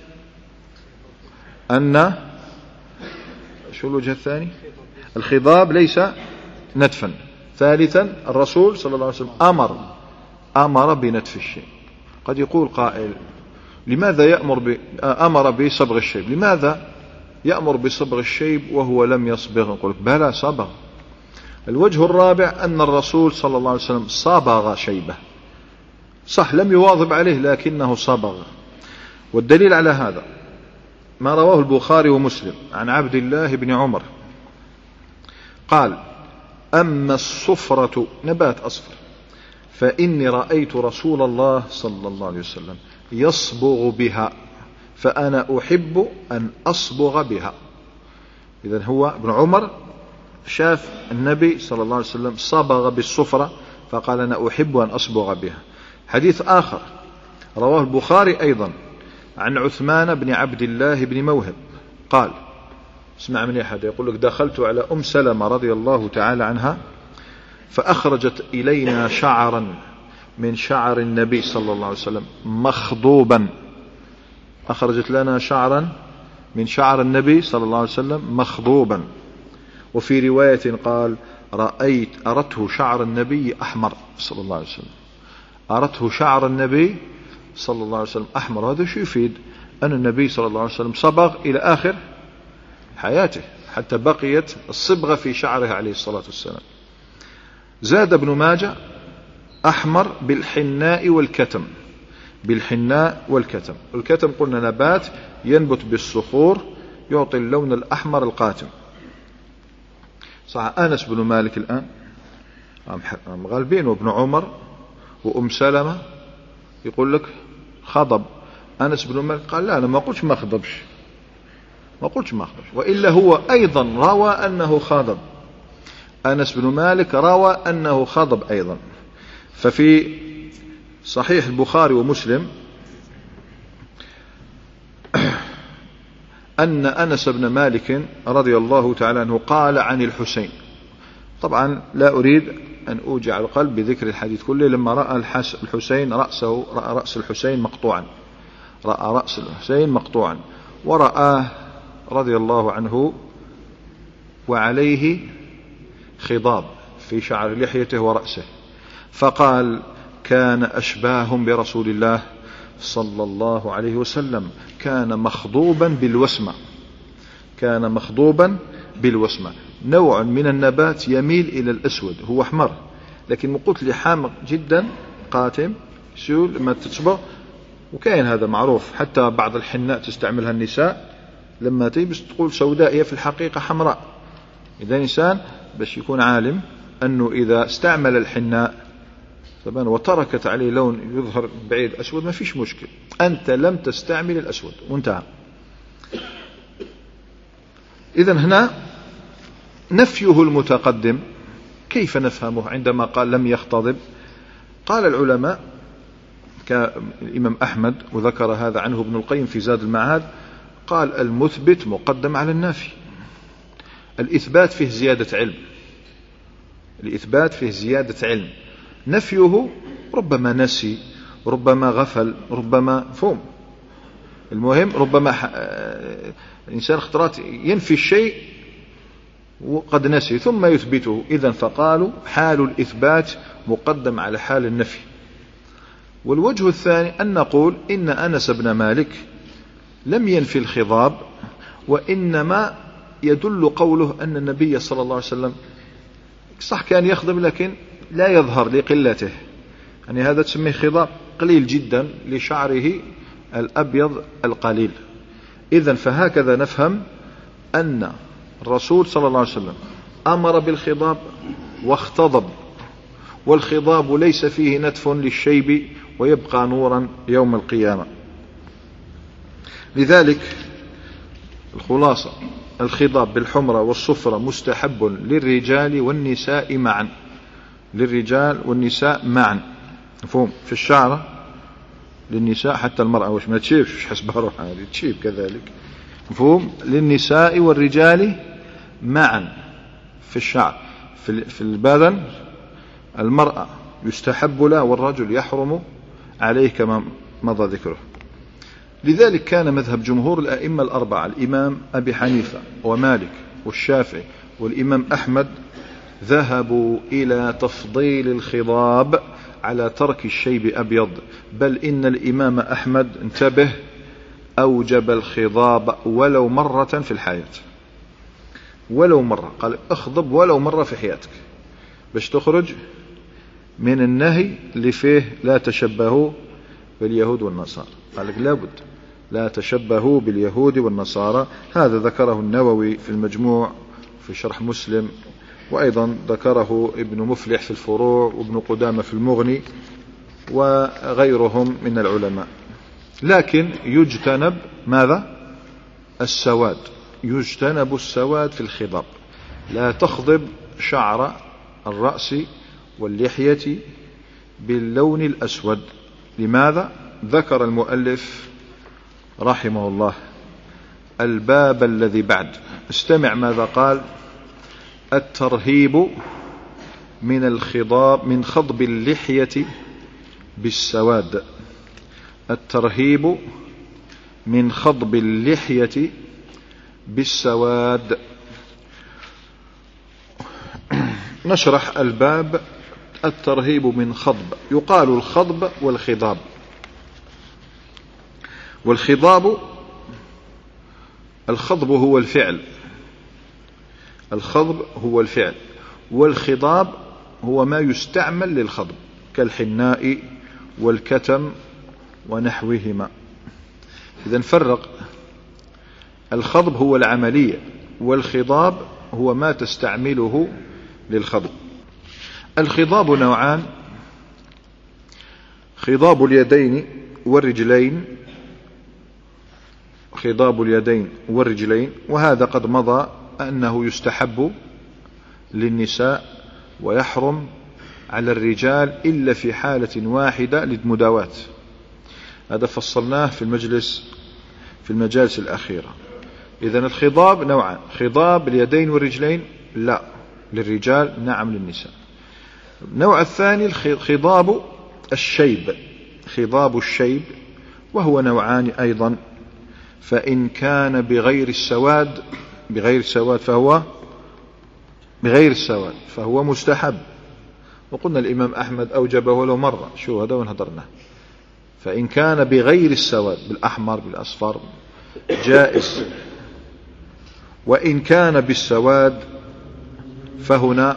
أن شو الوجه الثاني؟ الخضاب ليس نتفا. ثالثا الرسول صلى الله عليه وسلم أمر أمر بنتف الشيء. قد يقول قائل: لماذا يأمر ب... أمر بصبغ الشيب؟ لماذا يأمر بصبغ الشيب وهو لم يصبغ؟ نقول بلى صبغ. الوجه الرابع أن الرسول صلى الله عليه وسلم صبغ شيبه، صح لم يواظب عليه لكنه صبغ. والدليل على هذا ما رواه البخاري ومسلم عن عبد الله بن عمر قال: أما الصفرة نبات أصفر فإني رأيت رسول الله صلى الله عليه وسلم يصبغ بها فأنا أحب أن أصبغ بها. إذن هو ابن عمر شاف النبي صلى الله عليه وسلم صبغ بالصفرة فقال أنا أحب أن أصبغ بها. حديث آخر رواه البخاري أيضا عن عثمان بن عبد الله بن موهب قال، اسمع من أحد يقول لك دخلت على أم سلمة رضي الله تعالى عنها فأخرجت إلينا شعرا من شعر النبي صلى الله عليه وسلم مخضوبا. أخرجت لنا شعرا من شعر النبي صلى الله عليه وسلم مخضوبا. وفي رواية قال رأيت أرته شعر النبي أحمر صلى الله عليه وسلم، أرته شعر النبي صلى الله عليه وسلم أحمر. هذا شو يفيد؟ أن النبي صلى الله عليه وسلم صبغ إلى آخر حياته حتى بقيت الصبغة في شعره عليه الصلاة والسلام. زاد ابن ماجه أحمر بالحناء والكتم، بالحناء والكتم. الكتم قلنا نبات ينبت بالصخور يعطي اللون الأحمر القاتم. صح. أنس بن مالك الآن غالبين وابن عمر وأم سلمة يقول لك خضب. أنس بن مالك قال لا أنا ما قلتش ما خضبش، ما قلتش ما خضبش، وإلا هو أيضا روى أنه خضب. أنس بن مالك روى أنه خضب أيضا. ففي صحيح البخاري ومسلم أن أنس بن مالك رضي الله تعالى عنه قال عن الحسين. طبعا لا أريد أن أوجع القلب بذكر الحديث كله. لما رأى الحسين رأسه، رأى رأس الحسين مقطوعا، رأى رأس الحسين مقطوعا ورآه رضي الله عنه وعليه خضاب في شعر لحيته ورأسه، فقال كان أشباهم برسول الله صلى الله عليه وسلم، كان مخضوبا بالوسمة، كان مخضوبا بالوسمة. نوع من النبات يميل إلى الأسود، هو أحمر لكن قلت لي حامق جدا قاتم شو لما تتصبغ. وكاين هذا معروف، حتى بعض الحناء تستعملها النساء لما تيبس تقول سوداء هي في الحقيقة حمراء. إذا إنسان باش يكون عالم أنه إذا استعمل الحناء طبعا وتركت عليه لون يظهر بعيد أسود ما فيش مشكل، أنت لم تستعمل الأسود وانتهى. إذن هنا نفيه المتقدم كيف نفهمه عندما قال لم يختضب؟ قال العلماء كالإمام أحمد وذكر هذا عنه ابن القيم في زاد المعاد، قال المثبت مقدم على النافي. الإثبات فيه زيادة علم، الإثبات فيه زيادة علم. نفيه ربما نسي، ربما غفل، ربما فهم. المهم ربما الإنسان اخترات ينفي الشيء وقد نسي ثم يثبته. إذن فقالوا حال الإثبات مقدم على حال النفي. والوجه الثاني أن نقول إن أنس بن مالك لم ينفي الخضاب، وإنما يدل قوله أن النبي صلى الله عليه وسلم صح كان يخضب لكن لا يظهر لقلته، يعني هذا تسميه خضاب قليل جدا لشعره الأبيض القليل. إذن فهكذا نفهم أن الرسول صلى الله عليه وسلم أمر بالخضاب واختضب، والخضاب ليس فيه نتف للشيب ويبقى نورا يوم القيامة. لذلك الخلاصة الخضاب بالحمرة والصفرة مستحب للرجال والنساء معا، للرجال والنساء معا. مفهوم؟ في الشعر للنساء حتى المرأة وش ما تشيبش مش حسبها روحها هذه تشيب كذلك. مفهوم؟ للنساء والرجال معا في الشعر. في البدن المرأة يستحب له والرجل يحرم عليه كما مضى ذكره. لذلك كان مذهب جمهور الأئمة الأربعة الإمام أبي حنيفة ومالك والشافعي والإمام أحمد ذهبوا إلى تفضيل الخضاب على ترك الشيب أبيض، بل إن الإمام أحمد انتبه أوجب الخضاب ولو مرة في الحياة، ولو مرة، قال اخضب ولو مرة في حياتك باش تخرج من النهي اللي فيه لا تشبهوا باليهود والنصارى. قال لك لابد لا تشبهوا باليهود والنصارى. هذا ذكره النووي في المجموع في شرح مسلم، وأيضا ذكره ابن مفلح في الفروع وابن قدامة في المغني وغيرهم من العلماء. لكن يجتنب ماذا؟ السواد، يجتنب السواد في الخضاب. لا تخضب شعر الرأس واللحية باللون الأسود. لماذا؟ ذكر المؤلف رحمه الله الباب الذي بعد. استمع ماذا قال: الترهيب من الخضاب من خضب اللحية بالسواد. الترهيب من خضب اللحية بالسواد. نشرح الباب. الترهيب من خضب، يقال الخضب والخضاب. والخضاب، الخضب هو الفعل، الخضب هو الفعل، والخضاب هو ما يستعمل للخضب كالحناء والكتم ونحوهما. إذن فرق: الخضب هو العملية، والخضاب هو ما تستعمله للخضب. الخضاب نوعان: خضاب اليدين والرجلين، خضاب اليدين والرجلين، وهذا قد مضى أنه يستحب للنساء ويحرم على الرجال إلا في حالة واحدة للمداواة. هذا فصلناه في المجلس في المجالس الأخيرة. إذن الخضاب نوعان: خضاب اليدين والرجلين لا للرجال، نعم للنساء. النوع الثاني خضاب الشيب، خضاب الشيب، وهو نوعان أيضا. فإن كان بغير السواد بغير السواد فهو بغير السواد فهو مستحب. وقلنا الإمام أحمد أوجبه ولو مرة، شو هذا ونهضرنا. فإن كان بغير السواد بالأحمر بالأصفر جائز، وإن كان بالسواد فهنا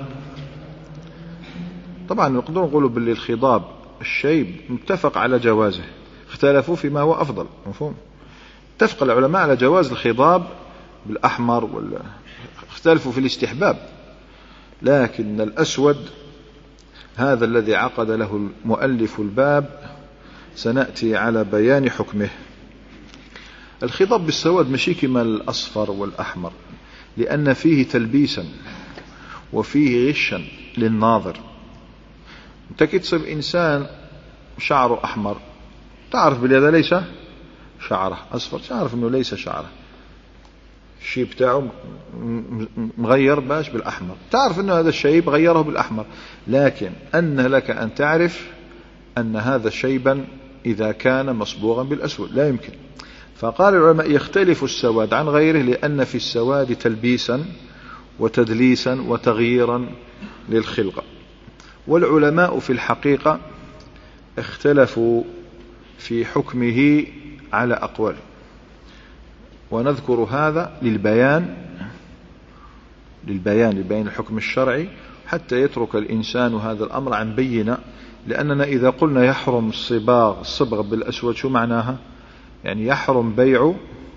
طبعا نقدر نقول باللي الخضاب الشيب متفق على جوازه، اختلفوا فيما هو أفضل، مفهوم. اتفق العلماء على جواز الخضاب بالأحمر ولا اختلفوا في الاستحباب، لكن الأسود هذا الذي عقد له المؤلف الباب سنأتي على بيان حكمه. الخضاب بالسواد ماشي كما الأصفر والأحمر، لأن فيه تلبيسا وفيه غشا للناظر. انت كي تصيب إنسان شعره أحمر تعرف بلي هذا ليس شعره، أصفر تعرف أنه ليس شعره، الشيب بتاعه مغير باش بالأحمر، تعرف أنه هذا الشيب غيره بالأحمر، لكن أن لك أن تعرف أن هذا شيبا إذا كان مصبوغا بالأسود لا يمكن. فقال العلماء يختلف السواد عن غيره لأن في السواد تلبيسا وتدليسا وتغييرا للخلقة. والعلماء في الحقيقة اختلفوا في حكمه على أقوال، ونذكر هذا للبيان للبيان لبيان الحكم الشرعي حتى يترك الإنسان هذا الأمر عن بينة. لأننا إذا قلنا يحرم الصباغ الصبغ بالأسود شو معناها؟ يعني يحرم بيع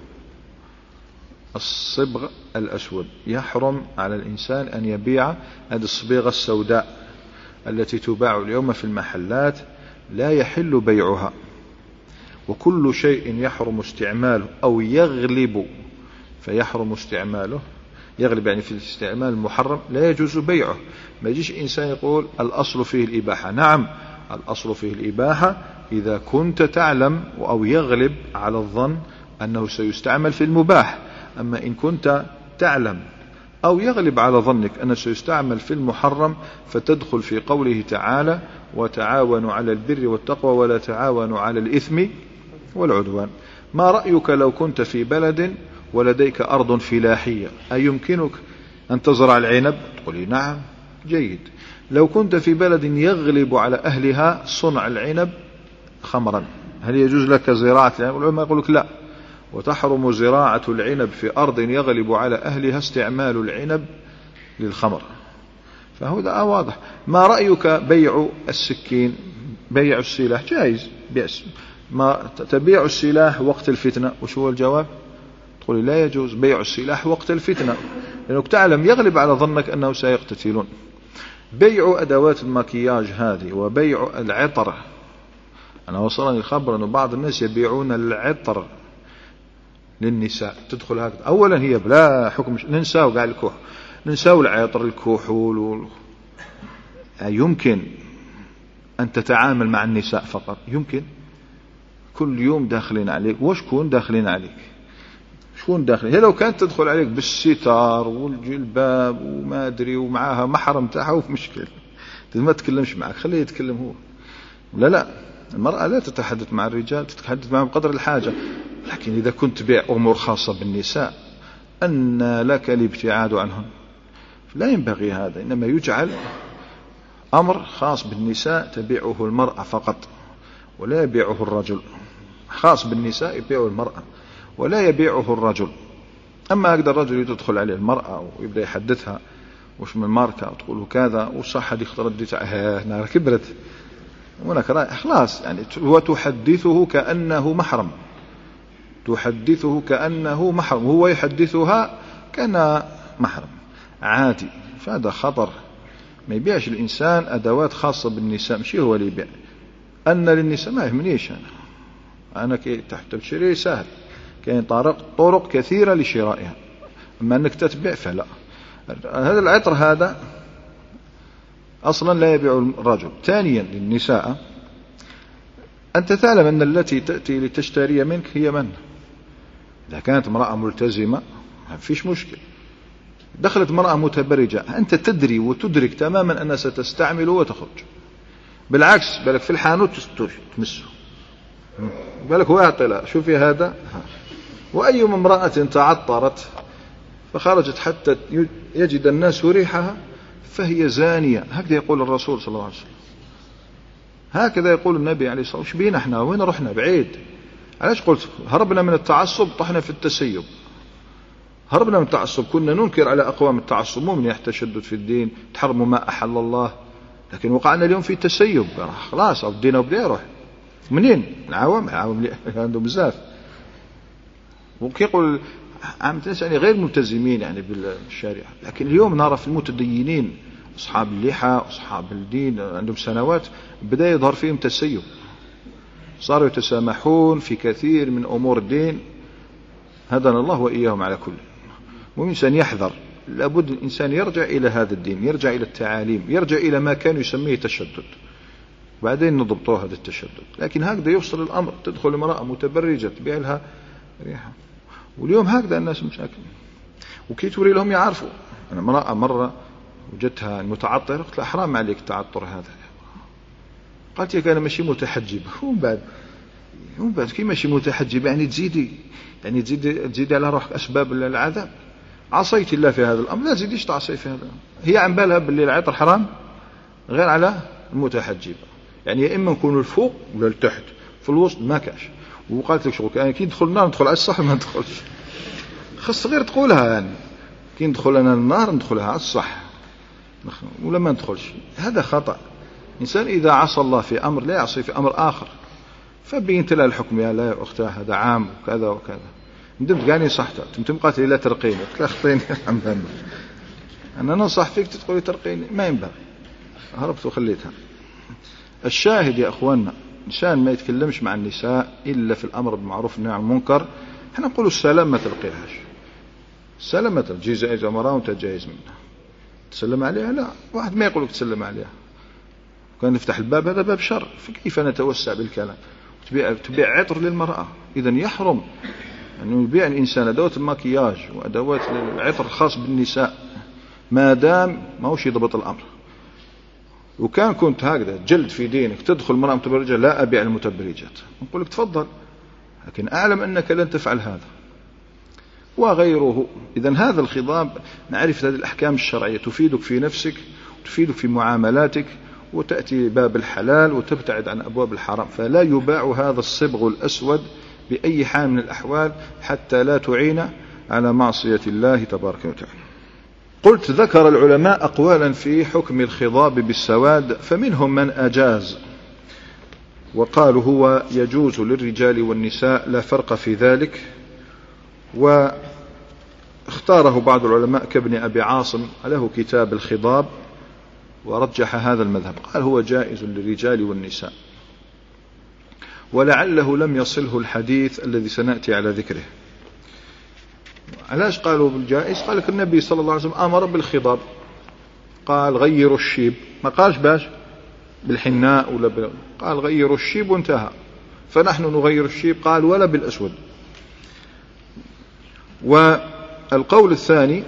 الصبغ الأسود، يحرم على الإنسان أن يبيع هذه الصبيغة السوداء التي تباع اليوم في المحلات، لا يحل بيعها. وكل شيء يحرم استعماله أو يغلب فيحرم استعماله، يغلب يعني في الاستعمال المحرم لا يجوز بيعه. ما يجيش إنسان يقول الأصل فيه الإباحة، نعم الأصل فيه الإباحة إذا كنت تعلم أو يغلب على الظن أنه سيستعمل في المباح. أما إن كنت تعلم أو يغلب على ظنك أنه سيستعمل في المحرم فتدخل في قوله تعالى وتعاونوا على البر والتقوى ولا تعاونوا على الإثم والعدوان. ما رأيك لو كنت في بلد ولديك أرض فلاحية أيمكنك أن تزرع العنب؟ تقولي نعم جيد. لو كنت في بلد يغلب على أهلها صنع العنب خمرا هل يجوز لك زراعة العنب؟ العلماء يقول لك لا، وتحرم زراعة العنب في أرض يغلب على أهلها استعمال العنب للخمر. فهذا واضح. ما رأيك بيع السكين بيع السلاح؟ جائز بيس. ما تبيع السلاح وقت الفتنة؟ وش هو الجواب؟ تقول لا يجوز بيع السلاح وقت الفتنة لأنك تعلم يغلب على ظنك أنه سيقتتلون. بيع أدوات المكياج هذه وبيع العطر أنا وصلني الخبر أن بعض الناس يبيعون العطر للنساء، تدخل هكذا. أولا هي بلا حكم، ننسى وقاعد الكحول، ننسى العطر الكحول و... يمكن أن تتعامل مع النساء فقط، يمكن كل يوم داخلين عليك، وشكون داخلين عليك؟ شكون داخلين؟ هي لو كانت تدخل عليك بالستار والجلباب وما أدري ومعها محرم تاعها وفي مشكلة، ما تكلمش معك، خليه يتكلم هو. لا لا، المرأة لا تتحدث مع الرجال، تتحدث معهم بقدر الحاجة. لكن إذا كنت تبيع أمور خاصة بالنساء أن لك الابتعاد عنهن، لا ينبغي هذا. إنما يجعل أمر خاص بالنساء تبيعه المرأة فقط ولا يبيعه الرجل، خاص بالنساء يبيعه المرأة ولا يبيعه الرجل. أما هكذا الرجل تدخل عليه المرأة ويبدأ يحدثها وش من ماركة وتقول كذا وصح هذه اخترت هنا كبرت هناك رأي خلاص، يعني وتحدثه كأنه محرم، تحدثه كأنه محرم، هو يحدثها كأنه محرم عادي. فهذا خطر. ما يبيعش الإنسان أدوات خاصة بالنساء، مش هو اللي يبيع. أن للنساء ما يهمنيش أنا أنا كي تحت تشتري سهل، كاين طرق طرق كثيرة لشرائها. أما أنك تتبع فلا. هذا العطر هذا أصلا لا يبيع الرجل. ثانيا للنساء، أنت تعلم أن التي تأتي لتشتري منك هي من؟ إذا كانت امرأة ملتزمة ما فيش مشكل. دخلت امرأة متبرجة أنت تدري وتدرك تماما أنها ستستعمله وتخرج. بالعكس بالك في الحانوت تمسه، بالك هو يعطي لها شوفي هذا. وأي امرأة تعطرت فخرجت حتى يجد الناس ريحها فهي زانية. هكذا يقول الرسول صلى الله عليه وسلم، هكذا يقول النبي عليه الصلاة والسلام. وش بينا احنا وين رحنا بعيد؟ علاش قلت هربنا من التعصب طحنا في التسيب. هربنا من التعصب، كنا ننكر على أقوام التعصب مو من التشدد في الدين، تحرموا ما أحل الله، لكن وقعنا اليوم في تسيب خلاص أو الدين وبدأ يروح. منين؟ العوام العوام عندهم بزاف. وكي يقول عامة الناس يعني غير ملتزمين يعني بالشريعة، لكن اليوم نرى في المتدينين أصحاب اللحى أصحاب الدين عندهم سنوات بدأ يظهر فيهم تسيب، صاروا يتسامحون في كثير من أمور الدين. هدنا الله وإياهم على كل. والإنسان يحذر، لابد الإنسان يرجع إلى هذا الدين، يرجع إلى التعاليم، يرجع إلى ما كانوا يسميه تشدد، بعدين نضبطوه هذا التشدد. لكن هكذا يوصل الأمر، تدخل امرأة متبرجة تبيع لها ريحة. واليوم هكذا الناس مشاكل، وكي توري لهم يعرفوا. أنا امرأة مرة وجدتها متعطرة، قلت لها حرام عليك التعطر هذا. قالت لي أنا ماشي متحجبة. ومن بعد ومن بعد كي ماشي متحجبة يعني تزيدي يعني تزيدي تزيدي على روحك أسباب العذاب. عصيت الله في هذا الأمر، لا تزيديش تعصي في هذا. هي عن بالها باللي العطر حرام غير على المتحجبة، يعني يا إما نكون الفوق ولا التحت، في الوسط ما كاش. وقالت لك شغل يعني كي ندخل النار ندخل على الصح ما ندخلش، خص غير تقولها يعني كي ندخل أنا النار ندخلها على الصح ولا ما ندخلش. هذا خطأ. إنسان إذا عصى الله في أمر لا يعصي في أمر آخر. فبينت لها الحكم، يا لا يا أختها هذا عام وكذا وكذا. ندمت قاني صحتها، تمتم قالت لي لا ترقيني، قلت لها خطيني عم أنا ننصح فيك تقولي ترقيني ما ينبغي. هربت وخليتها. الشاهد يا أخواننا، إنسان ما يتكلمش مع النساء إلا في الأمر بالمعروف والنهي عن المنكر. احنا نقول السلام ما تلقيهاش، السلام ما تلقي جيز مرة وتجايز منها تسلم عليها. لا، واحد ما يقولك تسلم عليها، كان نفتح الباب هذا باب شر. فكيف نتوسع بالكلام؟ تبيع تبيع عطر للمرأة، إذن يحرم أنه يبيع الإنسان أدوات الماكياج وأدوات العطر الخاص بالنساء ما دام ما هوش يضبط الأمر. وكان كنت هكذا جلد في دينك تدخل مرأة متبرجة لا أبيع المتبرجات، نقول لك تفضل، لكن أعلم أنك لن تفعل هذا وغيره. إذن هذا الخضاب معرفة هذه الأحكام الشرعية تفيدك في نفسك وتفيدك في معاملاتك، وتأتي باب الحلال وتبتعد عن أبواب الحرام. فلا يباع هذا الصبغ الأسود بأي حال من الأحوال حتى لا تعين على معصية الله تبارك وتعالى. قلت ذكر العلماء أقوالا في حكم الخضاب بالسواد، فمنهم من أجاز وقالوا هو يجوز للرجال والنساء لا فرق في ذلك، واختاره بعض العلماء كابن أبي عاصم له كتاب الخضاب ورجح هذا المذهب، قال هو جائز للرجال والنساء. ولعله لم يصله الحديث الذي سنأتي على ذكره. علاش قالوا بالجائز؟ قال لك النبي صلى الله عليه وسلم أمر بالخضاب، قال غيروا الشيب، ما قالش باش بالحناء ولا بال... قال غيروا الشيب وانتهى. فنحن نغير الشيب، قال ولا بالأسود. والقول الثاني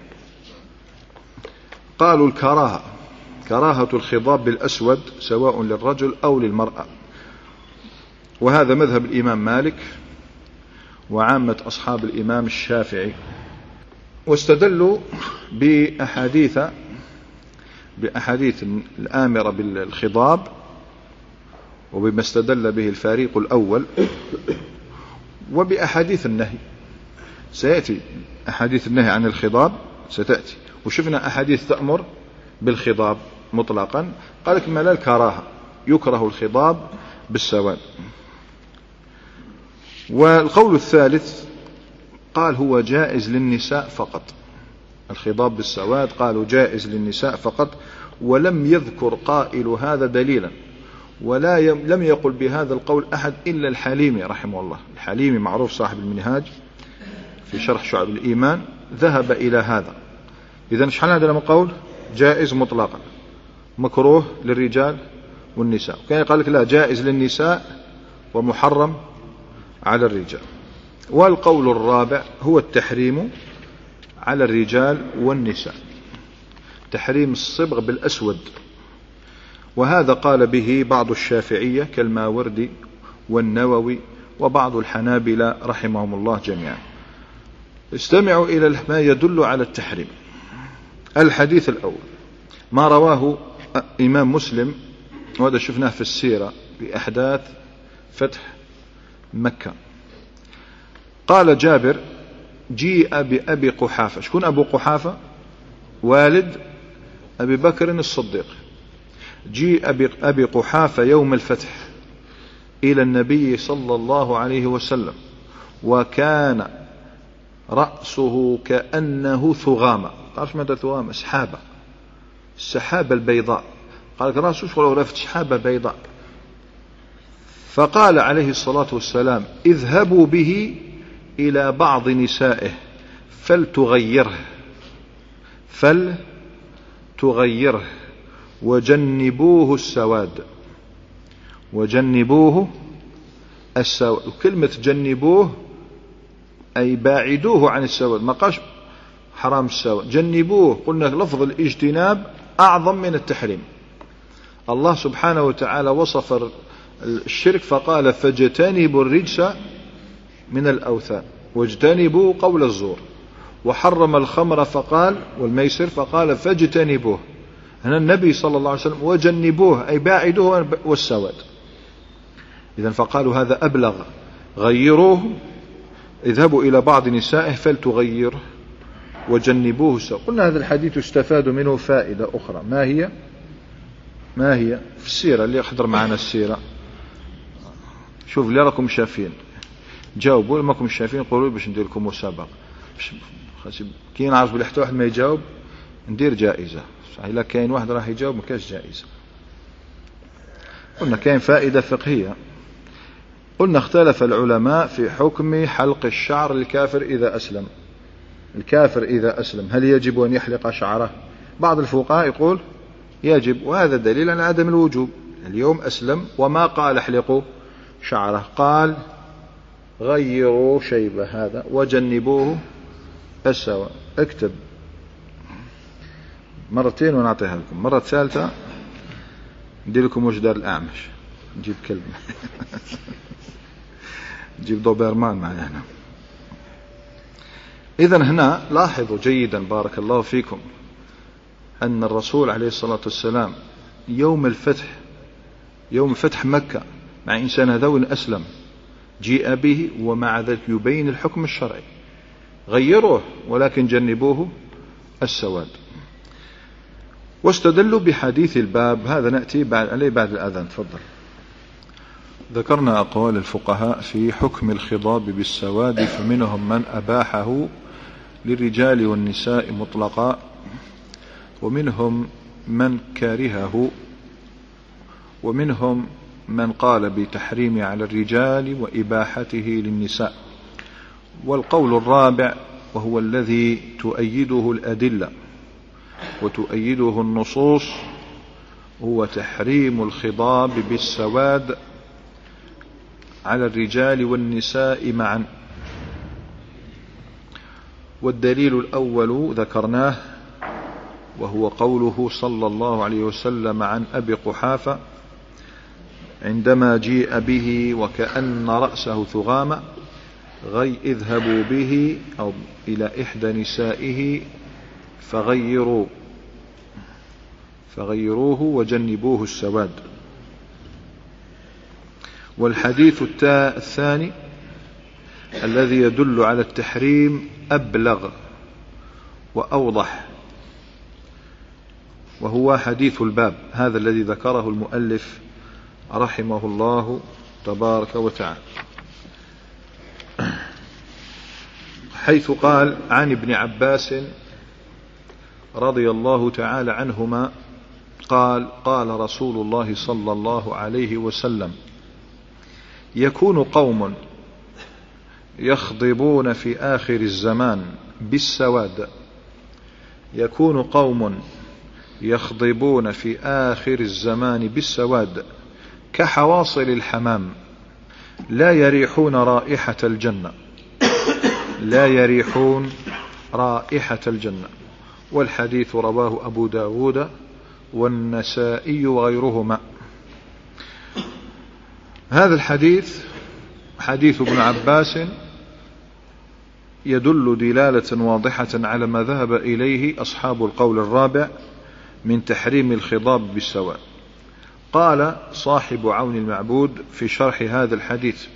قالوا الكراهة، كراهة الخضاب بالأسود سواء للرجل أو للمرأة، وهذا مذهب الإمام مالك وعامة أصحاب الإمام الشافعي. واستدلوا بأحاديث بأحاديث الآمرة بالخضاب وبما استدل به الفريق الأول، وبأحاديث النهي. سيأتي أحاديث النهي عن الخضاب ستأتي، وشفنا أحاديث تأمر بالخضاب مطلقا. قال لك ما لا الكراهة، يكره الخضاب بالسواد. والقول الثالث قال هو جائز للنساء فقط، الخضاب بالسواد قالوا جائز للنساء فقط، ولم يذكر قائل هذا دليلا، ولا يم لم يقل بهذا القول أحد إلا الحليمي رحمه الله. الحليمي معروف صاحب المنهاج في شرح شعب الإيمان ذهب إلى هذا. إذن شحال عندنا من قول؟ جائز مطلقا، مكروه للرجال والنساء. كان يقال لك لا، جائز للنساء ومحرم على الرجال. والقول الرابع هو التحريم على الرجال والنساء، تحريم الصبغ بالأسود، وهذا قال به بعض الشافعية كالماوردي والنووي وبعض الحنابلة رحمهم الله جميعا. استمعوا إلى ما يدل على التحريم. الحديث الأول ما رواه إمام مسلم، وهذا شفناه في السيرة بأحداث فتح مكة. قال جابر جيء بأبي قحافة. شكون أبو قحافة؟ والد أبي بكر الصديق. جيء بأبي قحافة يوم الفتح إلى النبي صلى الله عليه وسلم، وكان رأسه كأنه ثغامة. تعرف ماذا ثغامة؟ سحابة، السحابة البيضاء. قال رأسه شغله رفت سحابة بيضاء. فقال عليه الصلاة والسلام اذهبوا به إلى بعض نسائه فلتغيره فلتغيره وجنبوه السواد وجنبوه السواد. كلمة جنبوه أي باعدوه عن السواد، ما قاش حرام السواد، جنبوه. قلنا لفظ الاجتناب أعظم من التحريم. الله سبحانه وتعالى وصف الشرك فقال فاجتنبوا الرجس من الأوثان واجتنبوا قول الزور، وحرم الخمر فقال والميسر فقال فاجتنبوه. هنا النبي صلى الله عليه وسلم وجنبوه أي باعدوه والسواد. إذن فقالوا هذا أبلغ، غيروه، اذهبوا إلى بعض نسائه فلتغيره وجنبوه السواد. قلنا هذا الحديث يستفاد منه فائدة أخرى. ما هي؟ ما هي؟ في السيرة اللي يحضر معنا السيرة شوف اللي راكم شافين جاوبوا، لما راكم شافين قولوا باش ندير لكم مسابقة. كي نعرف بلي حتى واحد ما يجاوب ندير جائزة. إلا كاين واحد راح يجاوب ما كاش جائزة. قلنا كاين فائدة فقهية. قلنا اختلف العلماء في حكم حلق الشعر للكافر إذا أسلم. الكافر إذا أسلم هل يجب أن يحلق شعره؟ بعض الفقهاء يقول يجب، وهذا دليل على عدم الوجوب. اليوم أسلم وما قال احلقوا شعره، قال غيروا شيبة هذا وجنبوه السواء. اكتب مرتين ونعطيها لكم. مرة ثالثة ندير لكم وش دار الأعمش، نجيب كلمة نجيب دوبرمان معنا هنا. إذن هنا لاحظوا جيدا بارك الله فيكم أن الرسول عليه الصلاة والسلام يوم الفتح يوم فتح مكة مع إنسان هذا أسلم جيء به، ومع ذلك يبين الحكم الشرعي. غيروه ولكن جنبوه السواد. واستدلوا بحديث الباب، هذا نأتي بعد عليه بعد الأذان. تفضل. ذكرنا أقوال الفقهاء في حكم الخضاب بالسواد، فمنهم من أباحه للرجال والنساء مطلقا، ومنهم من كرهه، ومنهم من قال بتحريمه على الرجال وإباحته للنساء. والقول الرابع وهو الذي تؤيده الأدلة وتؤيده النصوص هو تحريم الخضاب بالسواد على الرجال والنساء معا. والدليل الأول ذكرناه وهو قوله صلى الله عليه وسلم عن أبي قحافة عندما جيء به وكأن رأسه ثغامة: غي اذهبوا به أو إلى إحدى نسائه فغيروا فغيروه وجنبوه السواد. والحديث الثاني الذي يدل على التحريم أبلغ وأوضح، وهو حديث الباب هذا الذي ذكره المؤلف رحمه الله تبارك وتعالى، حيث قال: عن ابن عباس رضي الله تعالى عنهما قال: قال رسول الله صلى الله عليه وسلم: يكون قوم يخضبون في آخر الزمان بالسواد يكون قوم يخضبون في آخر الزمان بالسواد كحواصل الحمام لا يريحون رائحة الجنة لا يريحون رائحة الجنة. والحديث رواه أبو داود والنسائي وغيرهما. هذا الحديث حديث ابن عباس يدل دلالة واضحة على ما ذهب إليه أصحاب القول الرابع من تحريم الخضاب بالسواد. قال صاحب عون المعبود في شرح هذا الحديث: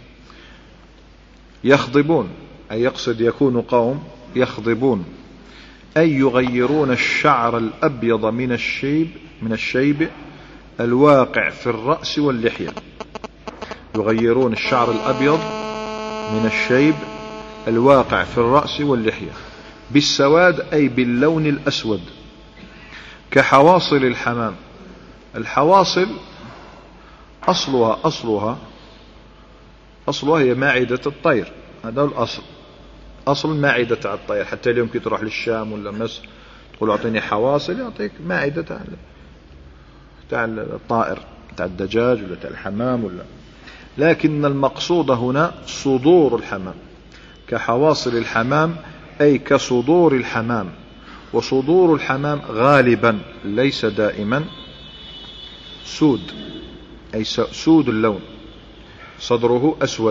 يخضبون أي يقصد يكون قوم يخضبون أي يغيرون الشعر الأبيض من الشيب من الشيب الواقع في الرأس واللحية يغيرون الشعر الأبيض من الشيب الواقع في الرأس واللحية بالسواد أي باللون الأسود كحواصل الحمام. الحواصل أصلها أصلها أصلها هي معدة الطير، هذا الأصل، أصل معدة الطير. حتى اليوم كي تروح للشام ولا مصر تقول أعطيني حواصل يعطيك معدة تاع تاع الطائر تاع الدجاج ولا تاع الحمام ولا. لكن المقصود هنا صدور الحمام كحواصل الحمام أي كصدور الحمام. وصدور الحمام غالبا ليس دائما سود أي سود اللون، صدره أسود.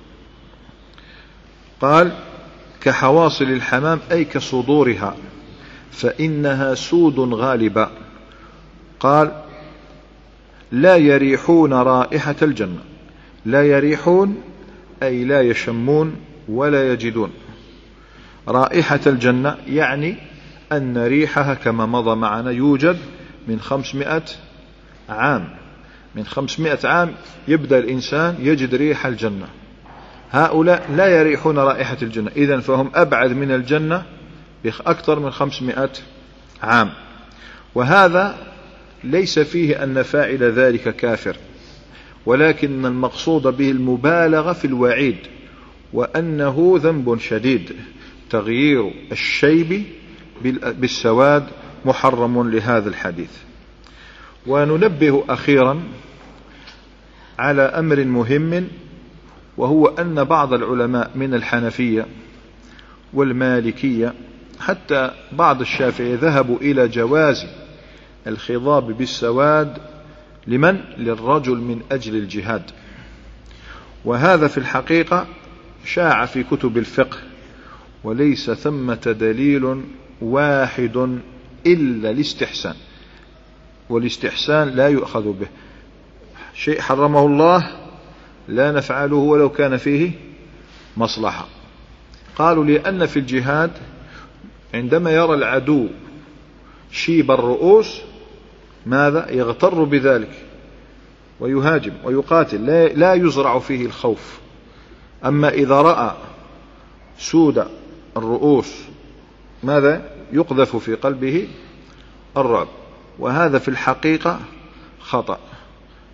قال كحواصل الحمام أي كصدورها فإنها سود غالبة. قال لا يريحون رائحة الجنة، لا يريحون أي لا يشمون ولا يجدون رائحة الجنة، يعني أن ريحها كما مضى معنا يوجد من خمسمائة عام من خمسمائة عام يبدأ الإنسان يجد ريح الجنة. هؤلاء لا يريحون رائحة الجنة، إذن فهم أبعد من الجنة بأكثر من خمسمائة عام. وهذا ليس فيه أن فاعل ذلك كافر، ولكن المقصود به المبالغة في الوعيد، وأنه ذنب شديد. تغيير الشيب بالسواد محرم لهذا الحديث. وننبه أخيرا على أمر مهم، وهو أن بعض العلماء من الحنفية والمالكية حتى بعض الشافعية ذهبوا إلى جواز الخضاب بالسواد لمن؟ للرجل من أجل الجهاد. وهذا في الحقيقة شاع في كتب الفقه، وليس ثمة دليل واحد إلا الاستحسان، والاستحسان لا يؤخذ به. شيء حرمه الله لا نفعله ولو كان فيه مصلحة. قالوا لأن في الجهاد عندما يرى العدو شيب الرؤوس ماذا؟ يغتر بذلك ويهاجم ويقاتل، لا يزرع فيه الخوف. أما إذا رأى سود الرؤوس ماذا؟ يقذف في قلبه الرعب. وهذا في الحقيقة خطأ،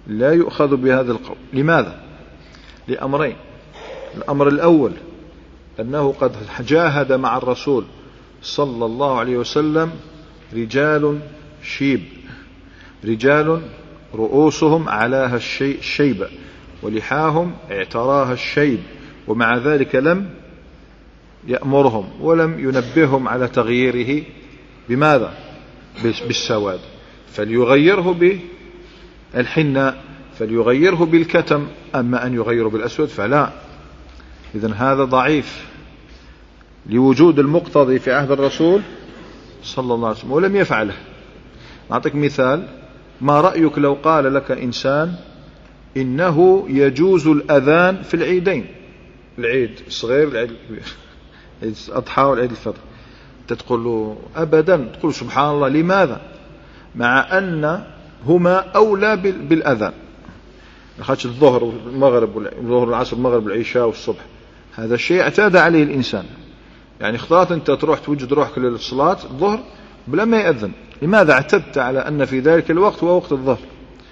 لا يؤخذ بهذا القول. لماذا؟ لأمرين. الأمر الأول أنه قد جاهد مع الرسول صلى الله عليه وسلم رجال شيب، رجال رؤوسهم علاها الشيبة ولحاهم اعتراها الشيب، ومع ذلك لم يأمرهم ولم ينبههم على تغييره بماذا؟ بالسواد، فليغيره بالحناء، فليغيره بالكتم، أما أن يغيره بالأسود فلا. إذن هذا ضعيف لوجود المقتضي في عهد الرسول صلى الله عليه وسلم ولم يفعله. أعطيك مثال. ما رأيك لو قال لك إنسان إنه يجوز الأذان في العيدين، العيد الصغير العيد الأضحى والعيد الفطر، تقول له أبدا، تقول سبحان الله. لماذا؟ مع أن هما أولى بالأذان، خاطش الظهر والمغرب والظهر والعصر والمغرب والعشاء والصبح، هذا الشيء اعتاد عليه الإنسان. يعني اختارت أنت تروح توجد روحك للصلاة الظهر بلا ما يأذن. لماذا؟ اعتدت على أن في ذلك الوقت هو وقت الظهر،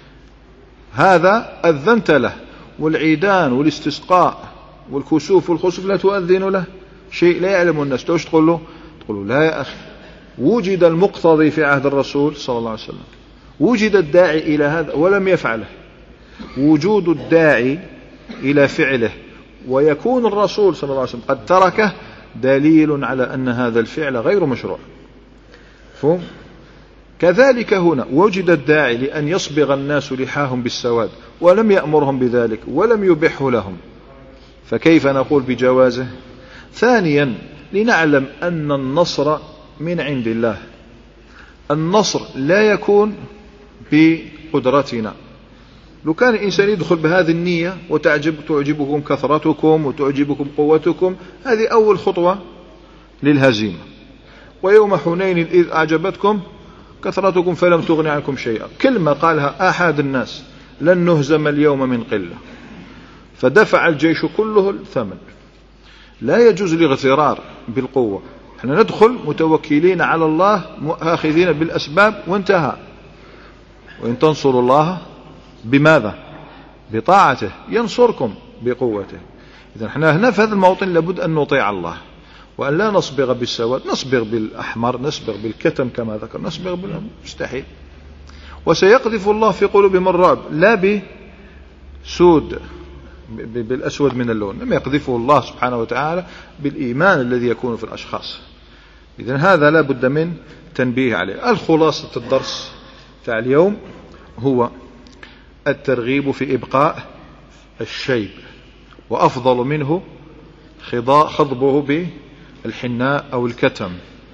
هذا أذنت له. والعيدان والاستسقاء والكسوف والخسوف لا تؤذن له، شيء لا يعلم الناس. توش تقول له؟ تقول له لا يا أخي، وجد المقتضي في عهد الرسول صلى الله عليه وسلم، وجد الداعي إلى هذا ولم يفعله. وجود الداعي إلى فعله ويكون الرسول صلى الله عليه وسلم قد تركه دليل على أن هذا الفعل غير مشروع. فهم؟ كذلك هنا وجد الداعي لأن يصبغ الناس لحاهم بالسواد ولم يأمرهم بذلك ولم يبحه لهم، فكيف نقول بجوازه؟ ثانيا، لنعلم أن النصر من عند الله. النصر لا يكون بقدرتنا. لو كان الإنسان يدخل بهذه النية وتعجب تعجبكم كثرتكم وتعجبكم قوتكم، هذه أول خطوة للهزيمة. ويوم حنين إذ أعجبتكم كثرتكم فلم تغن عنكم شيئا، كلمة قالها أحد الناس، لن نهزم اليوم من قلة، فدفع الجيش كله الثمن. لا يجوز الاغترار بالقوة. احنا ندخل متوكلين على الله مؤاخذين بالأسباب وانتهى. وإن تنصروا الله بماذا؟ بطاعته ينصركم بقوته. إذن احنا هنا في هذا الموطن لابد أن نطيع الله وأن لا نصبغ بالسواد، نصبغ بالأحمر، نصبغ بالكتم كما ذكر، نصبغ بالمستحيل. وسيقذف الله في قلوبهم الرعب، لا بسود بالأسود من اللون، لم يقذفه الله سبحانه وتعالى بالإيمان الذي يكون في الأشخاص. إذن هذا لا بد من تنبيه عليه. الخلاصة الدرس تاع اليوم هو الترغيب في إبقاء الشيب، وأفضل منه خضبه بالحناء أو الكتم،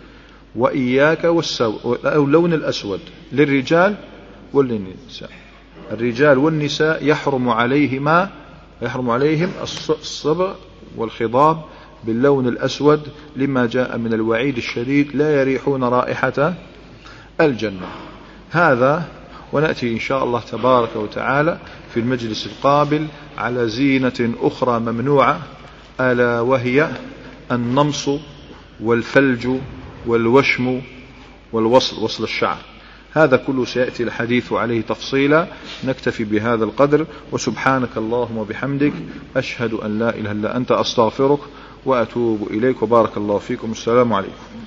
وإياك والسو أو اللون الأسود للرجال وللنساء. الرجال والنساء يحرم عليهما يحرم عليهم الصبغ والخضاب باللون الأسود لما جاء من الوعيد الشديد، لا يريحون رائحة الجنة. هذا، ونأتي إن شاء الله تبارك وتعالى في المجلس القابل على زينة أخرى ممنوعة، ألا وهي النمص والفلج والوشم والوصل، وصل الشعر. هذا كله سيأتي الحديث عليه تفصيلا. نكتفي بهذا القدر، وسبحانك اللهم وبحمدك أشهد أن لا إله إلا أنت أستغفرك وأتوب إليك، وبارك الله فيكم. السلام عليكم.